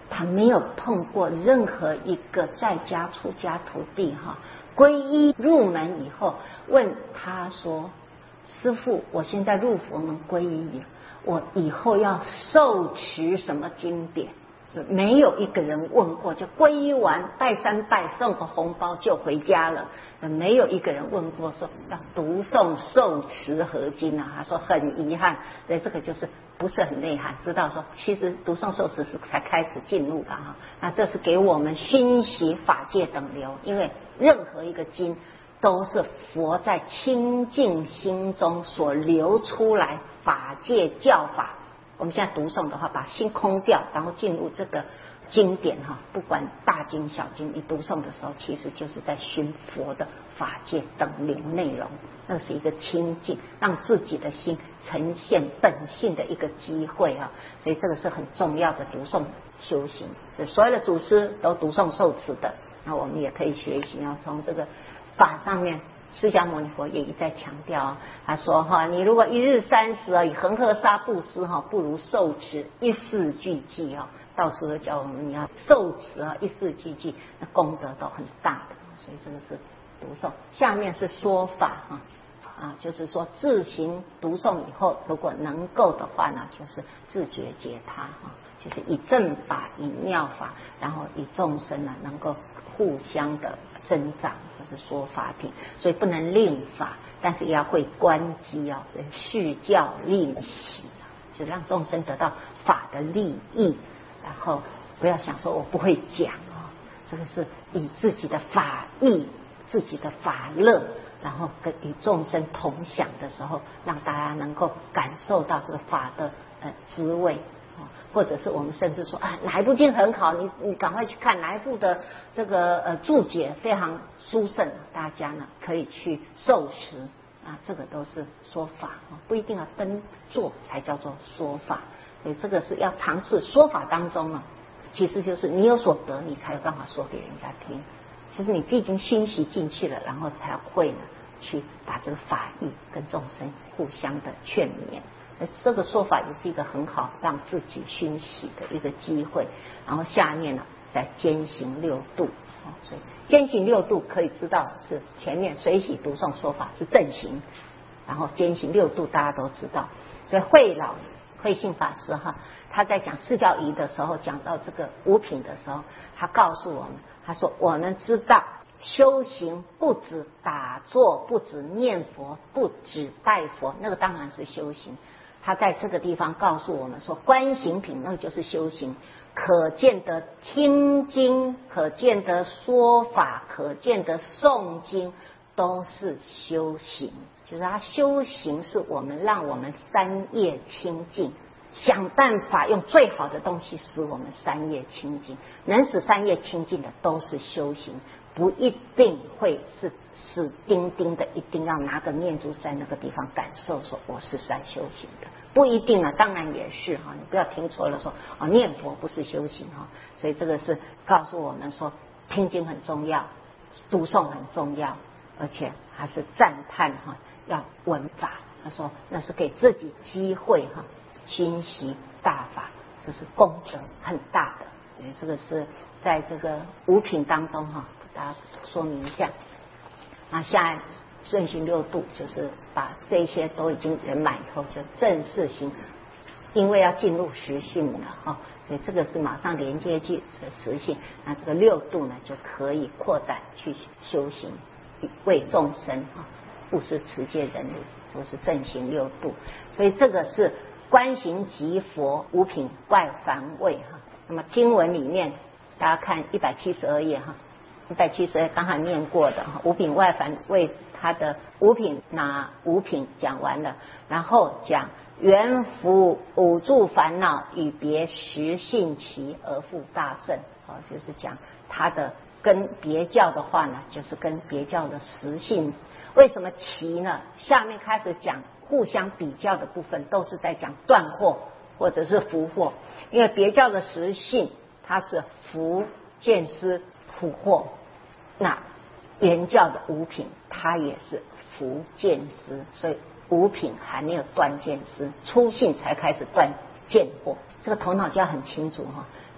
他没有碰过任何一个在家出家徒弟哈，皈依入门以后，问他说：“师父，我现在入佛门皈依，我以后要受持什么经典？”没有一个人问过，就皈依完拜三拜送个红包就回家了。没有一个人问过说要读诵受持何经啊？他说很遗憾，所以这个就是不是很内涵，知道说其实读诵受持是才开始进入的哈。那这是给我们熏习法界等流，因为任何一个经都是佛在清净心中所流出来法界教法。我们现在读诵的话，把心空掉，然后进入这个经典哈，不管大经小经，你读诵的时候，其实就是在熏佛的法界等流内容，那是一个清净，让自己的心呈现本性的一个机会啊。所以这个是很重要的读诵修行，所有的祖师都读诵受持的，那我们也可以学习啊，从这个法上面。释迦牟尼佛也一再强调，他说哈，你如果一日三食啊，以恒河沙布施哈，不如受持一世俱济啊。到处都教我们你要受持啊，一世俱济，那功德都很大的。所以这个是读诵。下面是说法哈啊，就是说自行读诵以后，如果能够的话呢，就是自觉解他哈，就是以正法以妙法，然后以众生呢能够互相的增长，就是说法品，所以不能令法，但是也要会观机啊，所以续教令习，就让众生得到法的利益，然后不要想说我不会讲啊，这个是以自己的法益、自己的法乐，然后跟与众生同享的时候，让大家能够感受到这个法的呃滋味。或者是我们甚至说啊，哪一部经很好，你你赶快去看哪一部的这个呃注解非常殊胜，大家呢可以去受持啊，这个都是说法啊，不一定要登座才叫做说法，所以这个是要尝试说法当中呢，其实就是你有所得，你才有办法说给人家听。其实你已经熏习进去了，然后才会呢去把这个法义跟众生互相的劝勉。这个说法也是一个很好让自己熏习的一个机会。然后下面呢，在兼行六度，所以兼行六度可以知道是前面随喜读诵说法是正行，然后兼行六度大家都知道。所以慧老慧信法师哈，他在讲四教仪的时候，讲到这个五品的时候，他告诉我们，他说我们知道修行不止打坐，不止念佛，不止拜佛，那个当然是修行。他在这个地方告诉我们说，观行品那就是修行，可见得听经，可见得说法，可见得诵经，都是修行。就是他修行是我们让我们三业清净，想办法用最好的东西使我们三业清净，能使三业清净的都是修行，不一定会是死钉钉的一定要拿个念珠在那个地方感受说我是在修行的，不一定啊，当然也是哈，你不要听错了说哦念佛不是修行哈，所以这个是告诉我们说听经很重要，读诵很重要，而且还是赞叹哈要闻法，他说那是给自己机会哈熏习大法，这是功德很大的，所以这个是在这个五品当中哈，给大家说明一下。那下来顺行六度，就是把这些都已经圆满以后，就正式行，因为要进入实性了哈，所以这个是马上连接去实性。那这个六度呢，就可以扩展去修行，为众生哈，布施持戒忍辱，就是正行六度。所以这个是观行即佛五品外凡位哈。那么经文里面，大家看一百七十二页哈。一百七十页刚才念过的五品外凡为他的五品哪五品讲完了，然后讲缘福五住烦恼与别实性齐而复大圣，就是讲他的跟别教的话呢，就是跟别教的实性为什么齐呢？下面开始讲互相比较的部分，都是在讲断惑或者是福惑，因为别教的实性它是福见思福惑，那原教的五品它也是福见思，所以五品还没有断见思，初性才开始断见惑，这个头脑就要很清楚哈。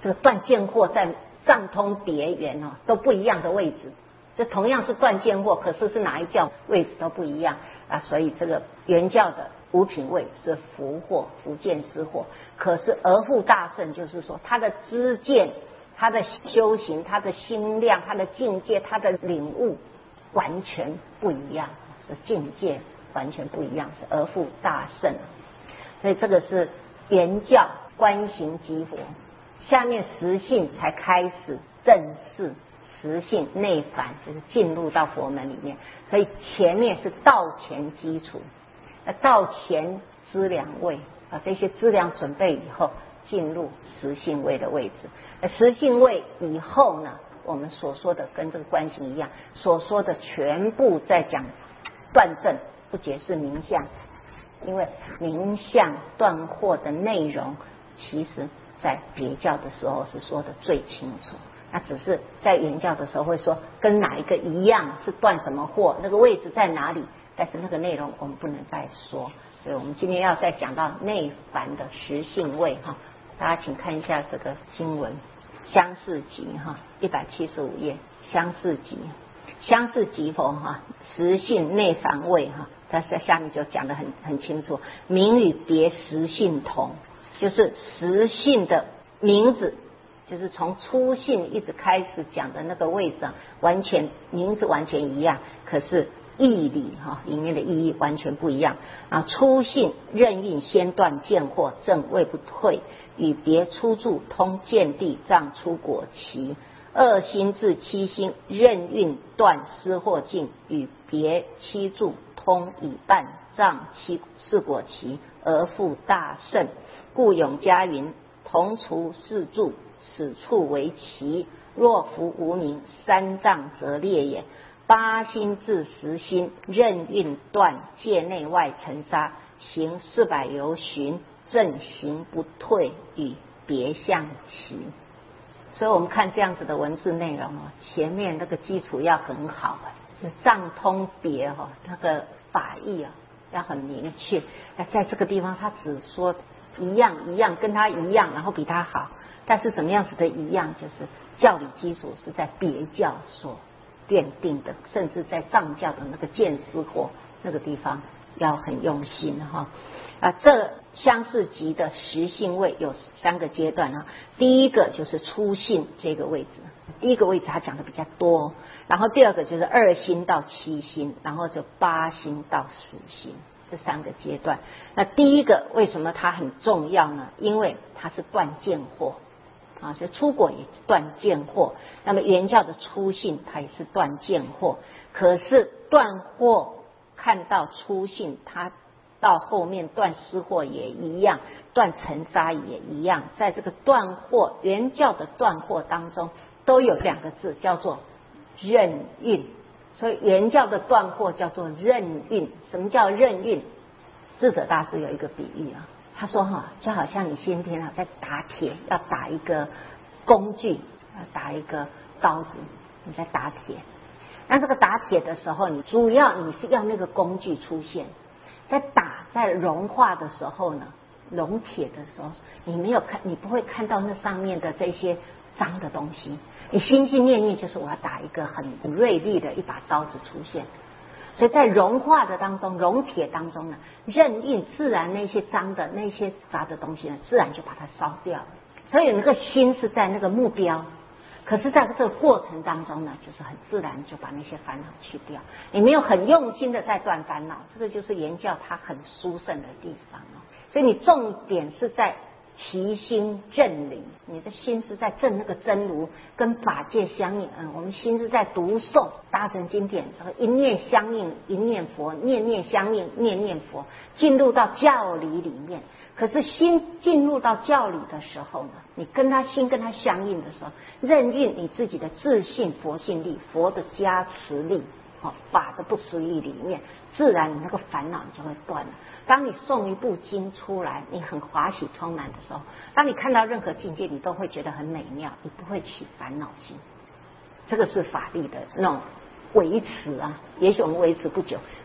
这个断见惑在藏通别圆哦都不一样的位置，这同样是断见惑，可是是哪一教位置都不一样啊。所以这个原教的五品位是福惑、福见思惑，可是而复大圣就是说他的知见、他的修行、他的心量、他的境界、他的领悟完全不一样，是境界完全不一样，是而复大圣。所以这个是原教观行即佛，下面实性才开始正式实性内返，就是进入到佛门里面。所以前面是道前基础，那道前资粮位啊，这些资粮准备以后，进入实性位的位置。那实性位以后呢，我们所说的跟这个观行一样，所说的全部在讲断证，不解释名相，因为名相断惑的内容，其实在别教的时候是说的最清楚。那只是在原教的时候会说跟哪一个一样是断什么惑，那个位置在哪里，但是那个内容我们不能再说。所以我们今天要再讲到内凡的实性位哈，大家请看一下这个经文，相似集哈，一百七十五页，相似集，相似集佛哈，实性内凡位哈，它在下面就讲得很很清楚，名与别实性同，就是实性的名字。就是从初性一直开始讲的那个位置，完全名字完全一样，可是义理哈里面的意义完全不一样啊。初性任运先断见惑，正位不退，与别初住通见地障出果期。二心至七心任运断失惑境，与别七住通以半障七四果期，而复大圣。故永嘉云：同除四住，此处为奇，若服无名，三障则裂也。八心至十心，任运断界内外尘沙，行四百由旬，正行不退，与别相齐。所以我们看这样子的文字内容哦，前面那个基础要很好，是藏通别哈，那个法义啊要很明确。在这个地方他只说一样一样，跟他一样，然后比他好。但是什么样子的一样，就是教理基础是在别教所奠定的，甚至在藏教的那个见思惑那个地方要很用心哈啊。这相似集的实性位有三个阶段啊，第一个就是初性这个位置，第一个位置他讲的比较多，然后第二个就是二心到七心，然后就八心到十心。这三个阶段，那第一个为什么它很重要呢？因为它是断见惑啊，所以出果也是断见惑。那么原教的初性它也是断见惑，可是断惑看到初性，它到后面断失惑也一样，断尘沙也一样。在这个断惑原教的断惑当中，都有两个字叫做任运。所以原教的断惑叫做任运。什么叫任运？智者大师有一个比喻啊，他说哈，就好像你今天啊在打铁，要打一个工具，要打一个刀子，你在打铁。那这个打铁的时候，你主要你是要那个工具出现。在打在融化的时候呢，熔铁的时候，你没有看，你不会看到那上面的这些脏的东西。你心心念念就是我要打一个很锐利的一把刀子出现，所以在融化的当中，熔铁当中呢，任运自然那些脏的那些杂的东西呢，自然就把它烧掉了。所以那个心是在那个目标，可是在这个过程当中呢，就是很自然就把那些烦恼去掉。你没有很用心的在断烦恼，这个就是原教它很殊胜的地方哦。所以你重点是在其心正理，你的心是在正那个真如，跟法界相应。嗯，我们心是在读诵大乘经典，一念相应一念佛，念念相应念念佛，进入到教理里面。可是心进入到教理的时候呢，你跟他心跟他相应的时候，任运你自己的自信佛性力，佛的加持力，哦，法的不思议里面，自然你那个烦恼就会断了。当你诵一部经出来，你很欢喜充满的时候，当你看到任何境界，你都会觉得很美妙，你不会起烦恼心。这个是法力的那种维持啊，也许我们维持不久，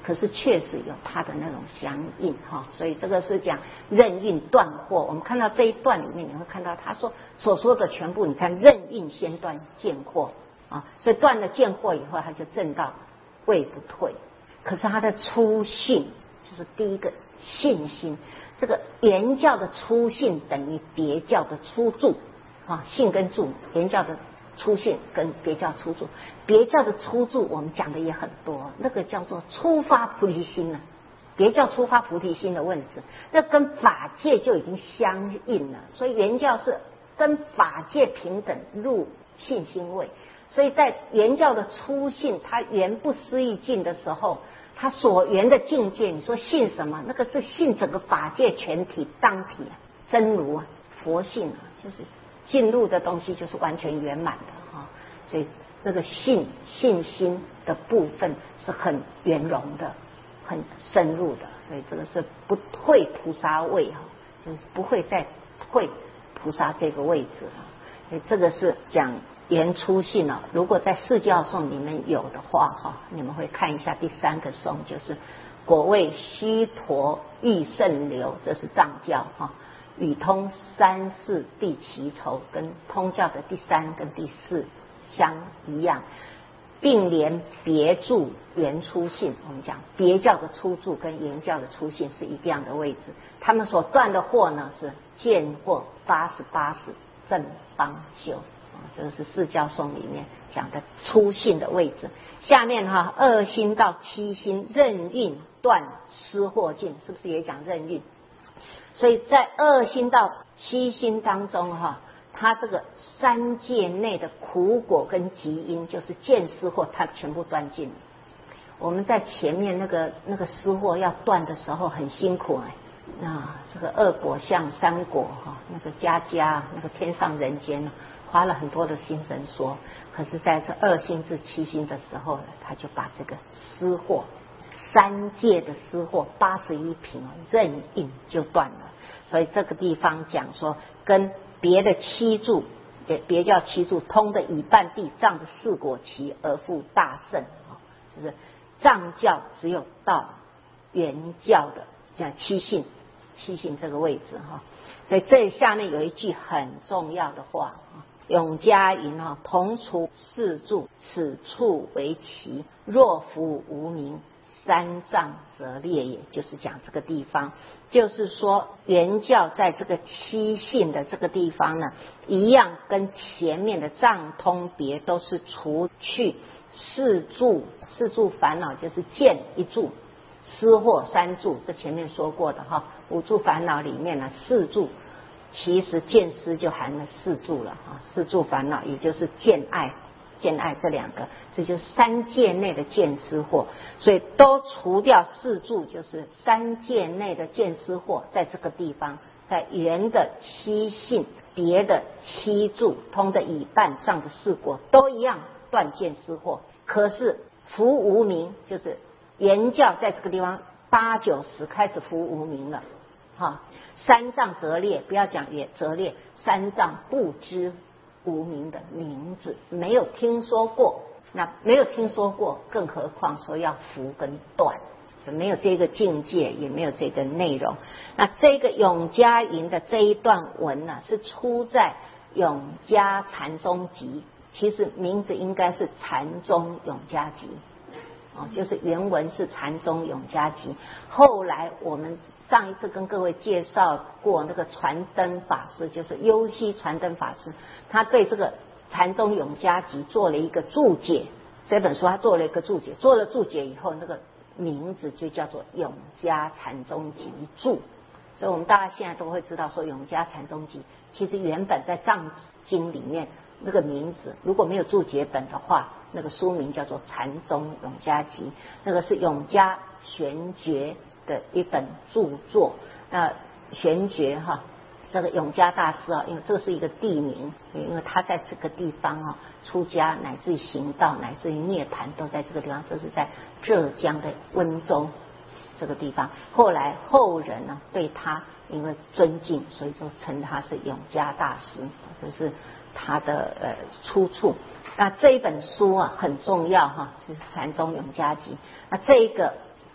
可是确实有它的那种相应哈，所以这个是讲任运断惑。我们看到这一段里面，你会看到他说所说的全部，你看任运先断见惑啊，所以断了见惑以后，他就证到位不退。可是他的初信就是第一个信心，这个原教的初信等于别教的初住啊，信跟住，原教的初信跟别教初住，别教的初住我们讲的也很多，那个叫做出发菩提心了、啊。别教出发菩提心的问题，那跟法界就已经相应了，所以原教是跟法界平等入信心位，所以在原教的初信，它原不思议境的时候，它所缘的境界，你说信什么？那个是信整个法界全体当体啊，真如啊，佛性啊，就是进入的东西就是完全圆满的啊，所以这个信信心的部分是很圆融的，很深入的，所以这个是不退菩萨位哈，就是不会再退菩萨这个位置啊。所以这个是讲言出信啊。如果在四教颂里面有的话哈，你们会看一下第三个颂，就是果谓须陀欲胜流，这是藏教哈。与通三世第其愁，跟通教的第三跟第四相一样，并连别住原初信。我们讲别教的初住跟原教的初信是一样的位置，他们所断的惑呢是见惑八十八十正方修啊，这个是四教颂里面讲的初信的位置。下面哈，二心到七心任运断失惑境，是不是也讲任运？所以在二心到七心当中哈，它这个三界内的苦果跟集因，就是见思惑，它全部断尽了。我们在前面那个那个思惑要断的时候很辛苦哎，那这个二果相三果哈，那个家家那个天上人间花了很多的心神说，可是在这二心至七心的时候呢，他就把这个思惑三界的思惑八十一品任运就断了。所以这个地方讲说，跟别的七住，别叫七住，通的以半地藏的四果齐而复大胜，就是藏教只有到原教的讲七信，七信这个位置哈。所以这下面有一句很重要的话，永嘉云哈，同除四住，此处为其，若复无名，三藏则列也，就是讲这个地方，就是说原教在这个七信的这个地方呢，一样跟前面的藏通别都是除去四住，四住烦恼就是见一住，思惑三住，这前面说过的哈。五住烦恼里面呢，四住其实见思就含了四住了哈，四住烦恼也就是见爱。见爱这两个，这就是三界内的见思惑，所以都除掉四住，就是三界内的见思惑，在这个地方，在圆的七信，别的七住，通的以半上的四果，都一样断见思惑。可是伏无明，就是原教在这个地方八九十开始伏无明了，哈，三藏则列，不要讲也则列，三藏不知无名的名字，没有听说过，那没有听说过，更何况说要伏跟断，就没有这个境界，也没有这个内容。那这个永嘉云的这一段文呢、啊，是出在永嘉禅宗集，其实名字应该是禅宗永嘉集，哦，就是原文是禅宗永嘉集。后来我们上一次跟各位介绍过那个传灯法师，就是幽西传灯法师，他对这个禅宗永嘉集做了一个注解，这本书他做了一个注解，做了注解以后，那个名字就叫做永嘉禅宗集注。所以我们大家现在都会知道说永嘉禅宗集，其实原本在藏经里面那个名字，如果没有注解本的话，那个书名叫做禅宗永嘉集，那个是永嘉玄觉的一本著作。那玄觉哈，这个永嘉大师啊，因为这是一个地名，因为他在这个地方啊出家，乃至于行道，乃至于涅槃，都在这个地方。这是在浙江的温州这个地方。后来后人呢、啊、对他因为尊敬，所以说称他是永嘉大师，这是他的呃出处。那这一本书啊很重要哈，就是禅宗永嘉集。那这一个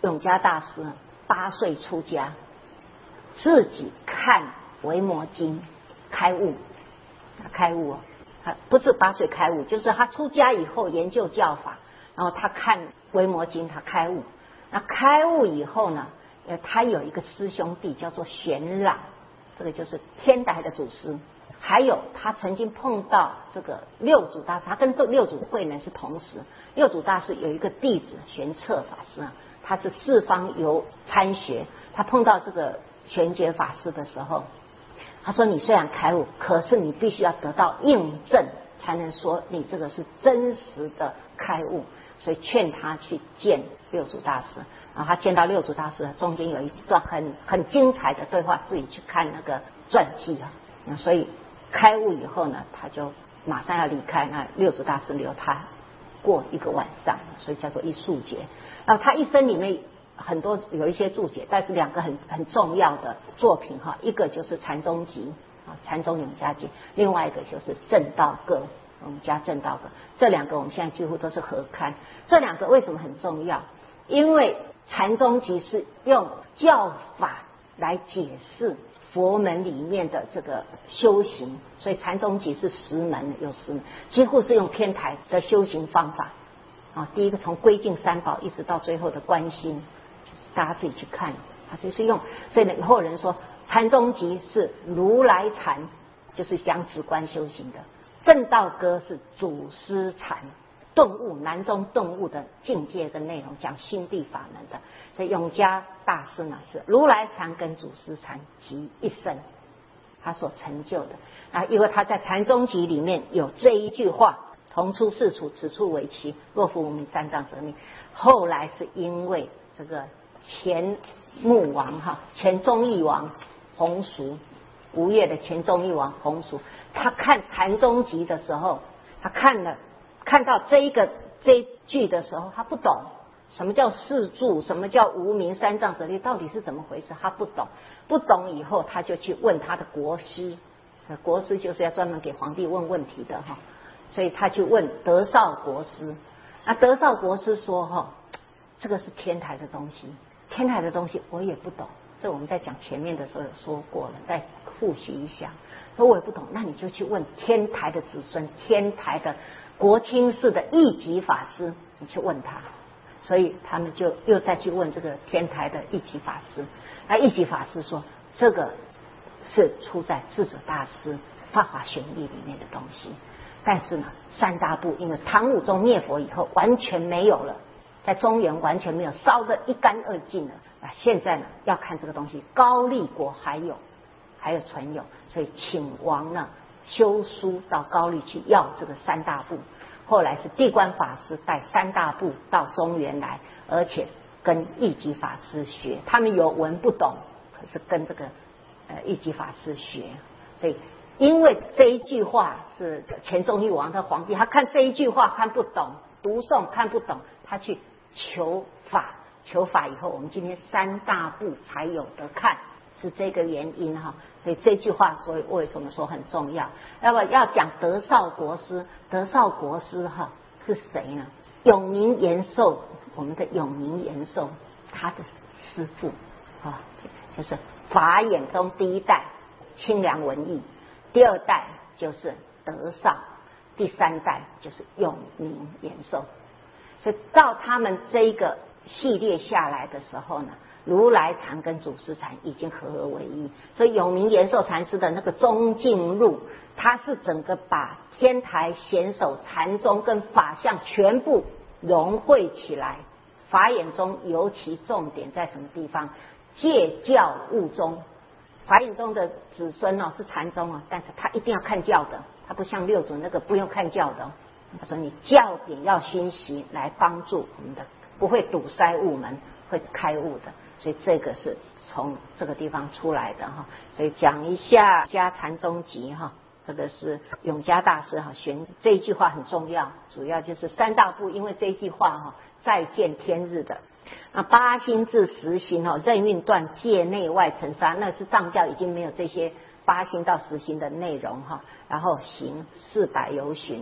永嘉大师八岁出家，自己看维摩经开悟，开悟哦，他不是八岁开悟，就是他出家以后研究教法，然后他看维摩经，他开悟。那开悟以后呢，呃，他有一个师兄弟叫做玄朗，这个就是天台的祖师。还有他曾经碰到这个六祖大师，他跟六祖慧能是同时。六祖大师有一个弟子玄策法师啊，他是四方游参学，他碰到这个玄觉法师的时候，他说你虽然开悟，可是你必须要得到印证，才能说你这个是真实的开悟，所以劝他去见六祖大师。然后他见到六祖大师，中间有一段很很精彩的对话，自己去看那个传记啊。所以开悟以后呢，他就马上要离开，那六祖大师留他过一个晚上，所以叫做一宿节。然后他一生里面很多有一些注解，但是两个很很重要的作品哈，一个就是禅宗集啊，禅宗永嘉集，另外一个就是正道歌，我们家正道歌，这两个我们现在几乎都是合刊。这两个为什么很重要？因为禅宗集是用教法来解释佛门里面的这个修行，所以禅宗集是十门，有十门，几乎是用天台的修行方法啊。第一个从归敬三宝一直到最后的观心，大家自己去看啊，就是用。所以呢，以后人说禅宗集是如来禅，就是讲止观修行的；正道歌是祖师禅，顿悟南宗顿悟的境界跟内容，讲心地法门的。所以永嘉大师呢是如来禅跟祖师禅集一生，他所成就的啊，因为他在禅宗集里面有这一句话：同出世处，此处为期，若复无名，三藏则灭。后来是因为这个前穆王哈，前忠义王弘熟，吴越的前忠义王弘熟，他看禅宗集的时候，他看了看到这一个这一句的时候，他不懂什么叫四住，什么叫无名，三藏则灭，到底是怎么回事？他不懂，不懂以后他就去问他的国师，国师就是要专门给皇帝问问题的哈，所以他去问德绍国师。那德绍国师说哈，这个是天台的东西，天台的东西我也不懂，这我们在讲前面的时候有说过了，再复习一下。说我也不懂，那你就去问天台的子孙，天台的国清寺的义寂法师，你去问他。所以他们就又再去问这个天台的义寂法师，那义寂法师说这个是出在智者大师《法华玄义》里面的东西，但是呢，三大部因为唐武宗灭佛以后完全没有了，在中原完全没有，烧得一干二净了。啊，现在呢要看这个东西，高丽国还有还有存有，所以请王呢修书到高丽去要这个三大部。后来是地观法师带三大部到中原来，而且跟义寂法师学，他们有文不懂，可是跟这个呃义寂法师学。所以因为这一句话是前忠义王的皇帝，他看这一句话看不懂，读诵看不懂，他去求法，求法以后，我们今天三大部才有得看，是这个原因哈。所以这句话，所以为什么说很重要？要不要讲德绍国师？德绍国师哈是谁呢？永明延寿，我们的永明延寿，他的师父啊，就是法眼中第一代清凉文艺，第二代就是德绍，第三代就是永明延寿。所以照他们这一个系列下来的时候呢，如来禅跟祖师禅已经合而为一，所以永明延寿禅师的那个中进入，他是整个把天台显首禅宗跟法相全部融汇起来。法眼宗尤其重点在什么地方？戒教悟宗。法眼宗的子孙哦是禅宗哦，但是他一定要看教的，他不像六祖那个不用看教的哦。他说你教典要熏习来帮助我们的，不会堵塞悟门，会开悟的。所以这个是从这个地方出来的哈。所以讲一下家禅宗集哈，这个是永嘉大师哈选这一句话很重要，主要就是三大部，因为这一句话哈再见天日的。那八心至十心哈，任运断界内外尘沙，那是藏教已经没有这些八心到十心的内容哈。然后行四百由旬，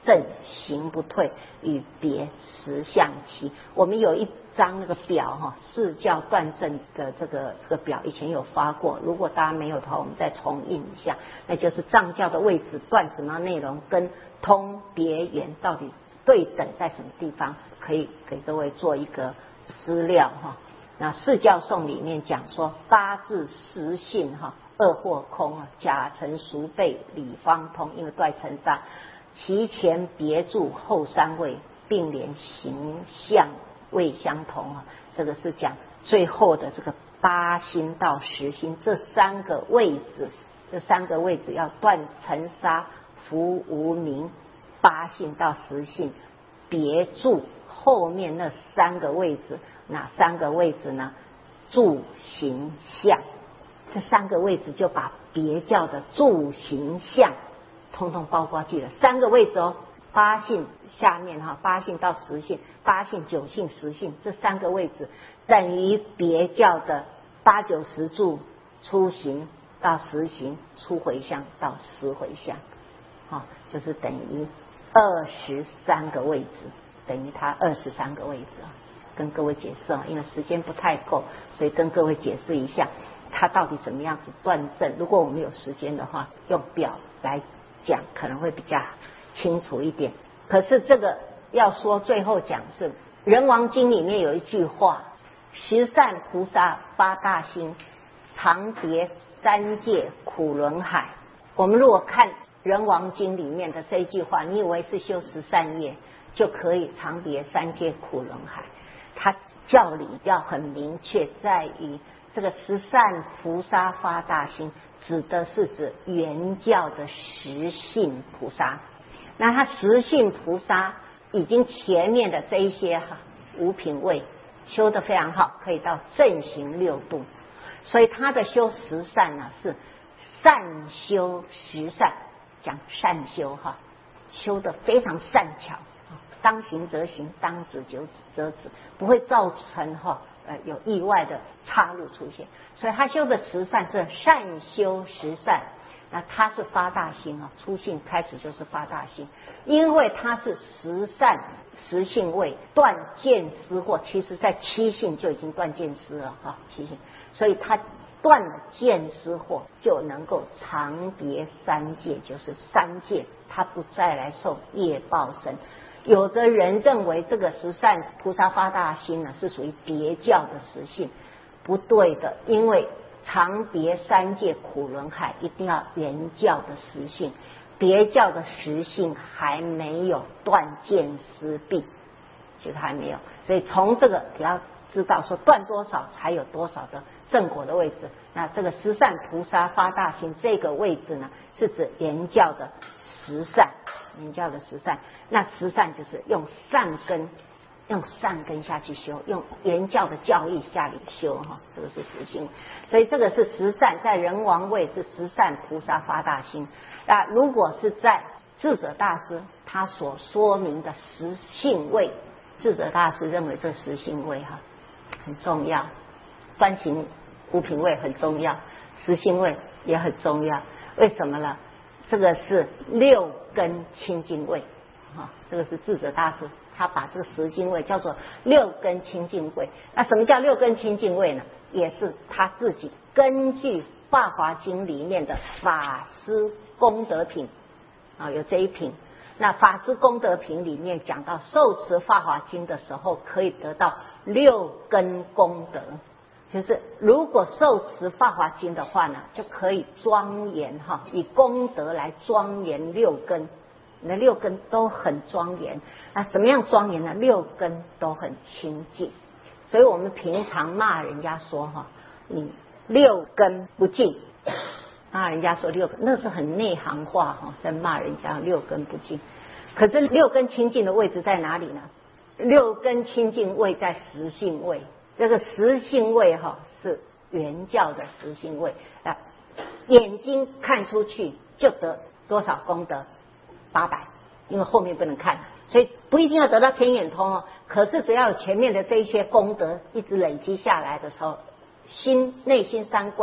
正，行不退，与别十相齐。我们有一张那个表哈，四教断正的这个这个表，以前有发过，如果大家没有的话，我们再重印一下，那就是藏教的位置断什么内容跟通别圆到底对等在什么地方，可以给各位做一个资料哈。那四教颂里面讲说，八字实性哈，二或空啊，甲辰孰背，理方通，因为断尘沙，其前别住，后三位并联形象位相同啊。这个是讲最后的这个八心到十心这三个位置，这三个位置要断尘沙、伏无明、八性到十性，别住后面那三个位置，哪三个位置呢？住形象，这三个位置就把别教的住形象通通包括去了。三个位置哦，八性下面哈，八性到十性，八性、九性、十性这三个位置等于别教的八九十住出行到十行，出回向到十回向，啊，就是等于二十三个位置。等于它二十三个位置啊，跟各位解释啊，因为时间不太够，所以跟各位解释一下它到底怎么样子断正。如果我们有时间的话，用表来讲可能会比较清楚一点。可是这个要说最后讲是《人王经》里面有一句话：十善菩萨发大心，常别三界苦轮海。我们如果看《人王经》里面的这一句话，你以为是修十善业就可以常别三界苦轮海，它教理要很明确，在于这个十善菩萨发大心，指的是指原教的实性菩萨。那他实性菩萨已经前面的这一些哈五品位修得非常好，可以到正行六度，所以他的修十善呢是善修十善，讲善修哈，修得非常善巧。当行则行，当止则止，不会造成哈呃有意外的岔路出现。所以他修的十善是善修十善，那他是发大心啊，初性开始就是发大心，因为他是十善十性位断见思惑，其实在七性就已经断见思了哈，七性，所以他断了见思惑，就能够常别三界，就是三界他不再来受业报身。有的人认为这个十善菩萨发大心呢是属于别教的实性，不对的，因为常别三界苦轮海一定要原教的实性，别教的实性还没有断见思病，其实还没有，所以从这个你要知道说断多少才有多少的正果的位置。那这个十善菩萨发大心这个位置呢，是指原教的十善，原教的十善，那十善就是用善根，用善根下去修，用原教的教义下里修哈，这个是实性。所以这个是十善，在人王位是十善菩萨发大心。那如果是在智者大师他所说明的实性位，智者大师认为这实性位哈很重要，专行五品位很重要，实性位也很重要。为什么呢？这个是六根清净位啊，这个是智者大师他把这个实性位叫做六根清净位。那什么叫六根清净位呢？也是他自己根据《法华经》里面的法师功德品啊，有这一品。那法师功德品里面讲到受持《法华经》的时候，可以得到六根功德。就是如果受持《法华经》的话呢，就可以庄严哈，以功德来庄严六根，你的六根都很庄严。那怎么样庄严呢？六根都很清净。所以我们平常骂人家说哈，你六根不净，骂人家说六根，那是很内行话哈，在骂人家六根不净。可是六根清净的位置在哪里呢？六根清净位在实性位。这个实性位哈是原教的实性位啊，眼睛看出去就得多少功德？八百，因为后面不能看，所以不一定要得到天眼通哦。可是只要有前面的这一些功德一直累积下来的时候，心内心三观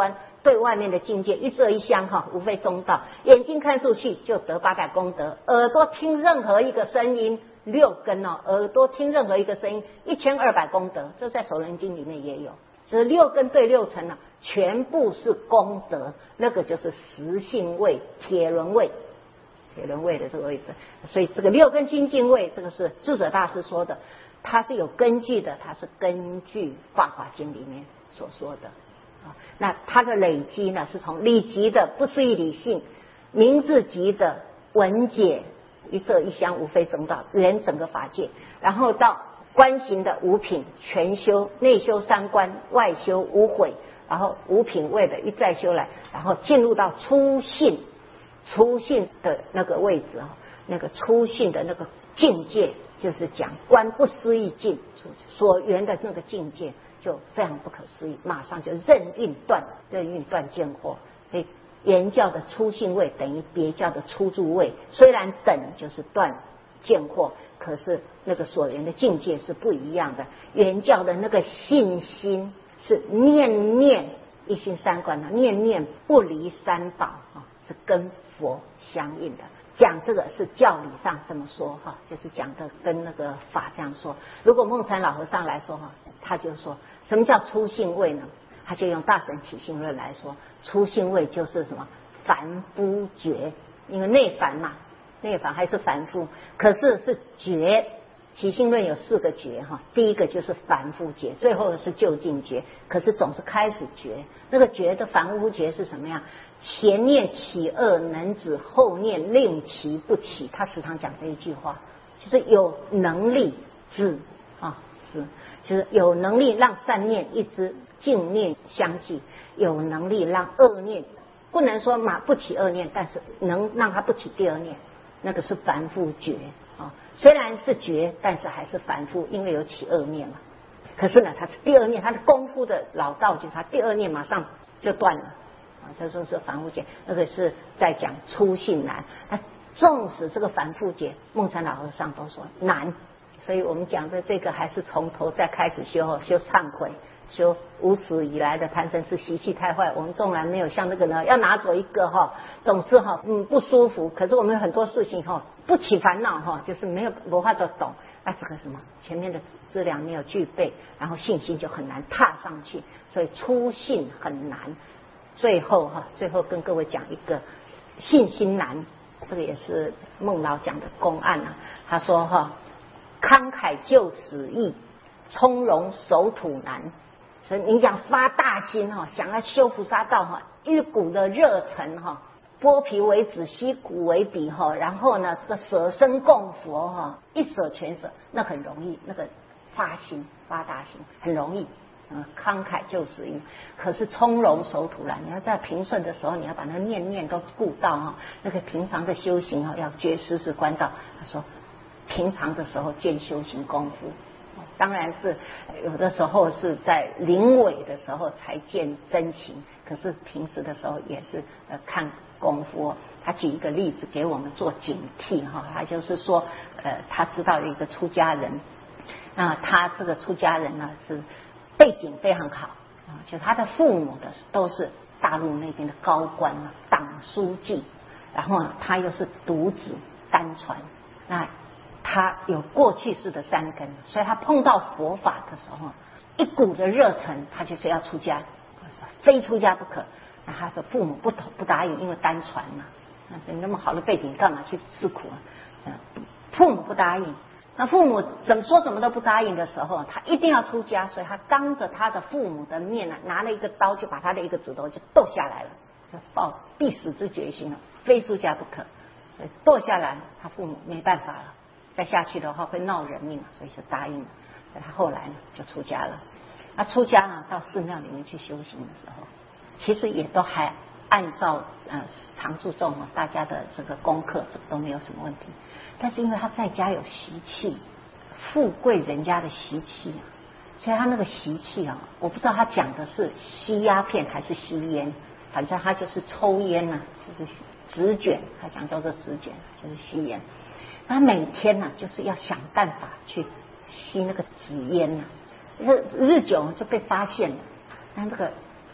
对外面的境界一色一香哈，无非中道。眼睛看出去就得八百功德，耳朵听任何一个声音，六根哦，耳朵听任何一个声音，一千二百功德，这在《首楞经》里面也有。就是六根对六尘呢、啊，全部是功德，那个就是实性位、铁轮位、铁轮位的这个位置。所以这个六根清净位，这个是智者大师说的，它是有根据的，它是根据《法华经》里面所说的。那它的累积呢，是从理级的不思议理性，名字级的文解一色一香无非中道，圆整个法界，然后到观行的五品全修，内修三观，外修无悔，然后五品位的一再修来，然后进入到初信，初信的那个位置啊，那个初信的那个境界，就是讲观不思议境所缘的那个境界。就非常不可思议，马上就任运断，任运断见惑。所以原教的初信位等于别教的初住位，虽然等就是断见惑，可是那个所缘的境界是不一样的。原教的那个信心是念念一心三观的，念念不离三宝啊，是跟佛相应的。讲这个是教理上这么说哈，就是讲的跟那个法这样说。如果梦禅老和尚来说哈，他就说什么叫初信位呢？他就用大乘起信论来说，初信位就是什么凡夫觉，因为内凡嘛，内凡还是凡夫，可是是觉。起信论有四个觉哈，第一个就是凡夫觉，最后是究竟觉，可是总是开始觉。那个觉的凡夫觉是什么样？前念起恶能止，后念令其不起。他时常讲这一句话，就是有能力止啊止，就是有能力让善念一直净念相继，有能力让恶念不能说马不起恶念，但是能让它不起第二念，那个是凡夫觉啊。虽然是觉，但是还是凡夫，因为有起恶念嘛。可是呢，他是第二念，他的功夫的老道就是他第二念马上就断了啊。这说是凡夫觉，那个是在讲初信难。那纵使这个凡夫觉，梦禅老和尚都说难，所以我们讲的这个还是从头再开始修，修忏悔，修无始以来的贪嗔痴习气太坏。我们纵然没有像那个呢，要拿走一个哈，总是哈嗯不舒服。可是我们有很多事情哈不起烦恼哈，就是没有没法都懂。那这个什么前面的资粮没有具备，然后信心就很难踏上去，所以初信很难。最后哈，最后跟各位讲一个信心难，这个也是孟老讲的公案啊。他说哈，慷慨救死易，从容守土难。所以你讲发大心哈，想要修菩萨道哈，一股的热忱哈，剥皮为纸，吸骨为笔哈，然后呢，这个舍身供佛哈，一舍全舍，那很容易，那个发心发大心很容易。嗯，慷慨就是因，可是从容守土难。你要在平顺的时候，你要把那念念都顾到哈。那个平常的修行哈，要觉时时观照。他说，平常的时候见修行功夫，当然是有的时候是在临尾的时候才见真情，可是平时的时候也是呃看功夫。他举一个例子给我们做警惕哈，他就是说，呃，他知道有一个出家人，那他这个出家人呢是背景非常好啊，就他的父母的都是大陆那边的高官啊，党书记，然后呢他又是独子单传，那他有过去式的三根，所以他碰到佛法的时候，一股的热忱，他就是要出家，非出家不可。那他的父母不不答应，因为单传嘛，那那么好的背景，干嘛去吃苦啊？父母不答应。那父母怎么说怎么都不答应的时候，他一定要出家，所以他当着他的父母的面呢，拿了一个刀就把他的一个指头就剁下来了，就抱必死之决心了，非出家不可。所以剁下来，他父母没办法了，再下去的话会闹人命，所以就答应了。所以他后来呢就出家了。那出家呢，到寺庙里面去修行的时候，其实也都还按照呃常住众啊大家的这个功课，这都没有什么问题。但是因为他在家有习气，富贵人家的习气啊，所以他那个习气啊，我不知道他讲的是吸鸦片还是吸烟，反正他就是抽烟呐、啊，就是纸卷，他讲叫做纸卷，就是吸烟。他每天呢、啊，就是要想办法去吸那个纸烟呐、啊，日日久就被发现了。那这个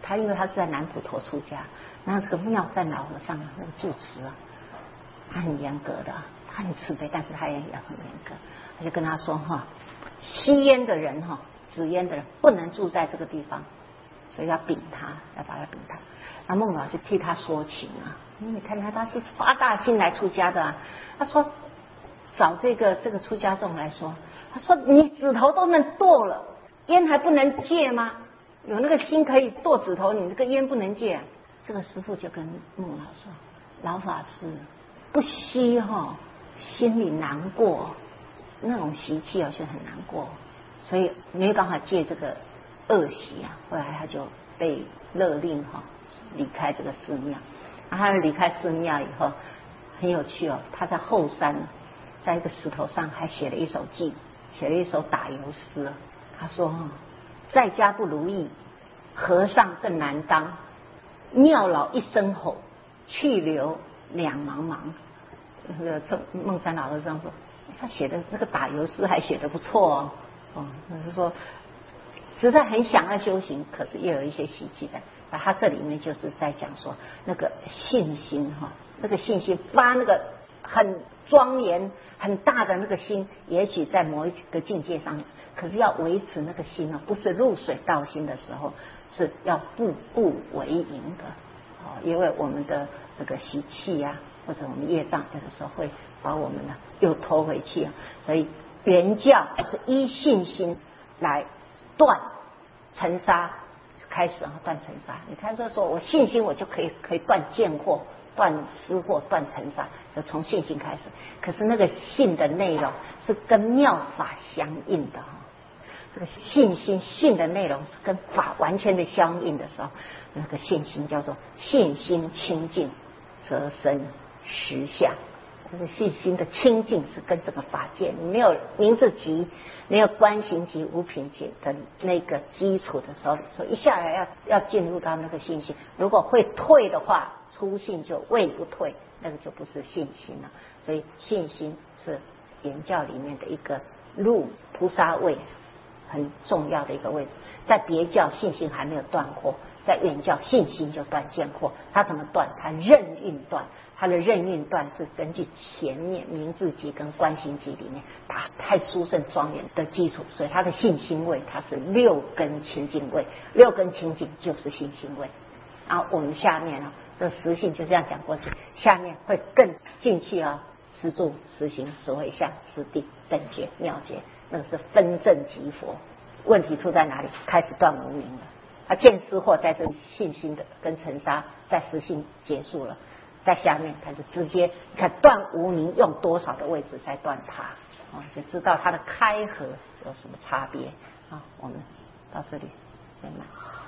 他因为他是在南普陀出家，然后这个妙善老和尚那个住持啊，他很严格的，他很慈悲，但是他也也很严格。他就跟他说哈，吸烟的人哈，纸烟的人不能住在这个地方，所以要禀他，要把他禀他。那孟老就替他说情啊，你看他他是发大心来出家的啊。他说找这个这个出家众来说，他说你指头都能剁了，烟还不能戒吗？有那个心可以剁指头，你这个烟不能戒啊。这个师父就跟孟老说，老法师不吸哈，心里难过，那种习气啊是很难过，所以没办法戒这个恶习啊。后来他就被勒令哈离开这个寺庙。然后他离开寺庙以后，很有趣哦，他在后山，在一个石头上还写了一首偈，写了一首打油诗。他说：在家不如意，和尚更难当。妙老一声吼，去留两茫茫。那个孟山老和尚说，他写的那个打油诗还写得不错哦。哦，就是说实在很想要修行，可是又有一些习气在。那他这里面就是在讲说那个信心哈，那个信心发那个很庄严很大的那个心，也许在某一个境界上面，可是要维持那个心啊，不是入水道心的时候，是要步步为营的哦，因为我们的这个习气啊，或者我们业障，有的时候会把我们呢又拖回去啊。所以原教是依信心来断尘沙，开始啊断尘沙。你看，说说我信心，我就可以可以断见惑、断思惑、断尘沙，就从信心开始。可是那个信的内容是跟妙法相应的哈。这个信心信的内容是跟法完全的相应的时候，那个信心叫做信心清净，则生实相。这个信心的清净是跟这个法界没有名字集，没有观行集、无品集的那个基础的时候，所以一下来要要进入到那个信心，如果会退的话，初信就位不退，那个就不是信心了。所以信心是原教里面的一个入菩萨位很重要的一个位置。在别教信心还没有断过，在原教信心就断见惑。它怎么断？它任运断。它的任运断是根据前面名字集跟观行集里面它太殊胜庄严的基础，所以它的信心位它是六根清净位，六根清净就是信心位。然后我们下面啊，这实性就这样讲过去，下面会更进去啊，实住、实行、实回向、实地、等觉、妙觉，那个是分正即佛。问题出在哪里？开始断无明了。他见思惑在这信心的跟尘沙在实性结束了，在下面他就直接你看断无明用多少的位置在断它啊，就知道它的开合有什么差别啊。我们到这里先来。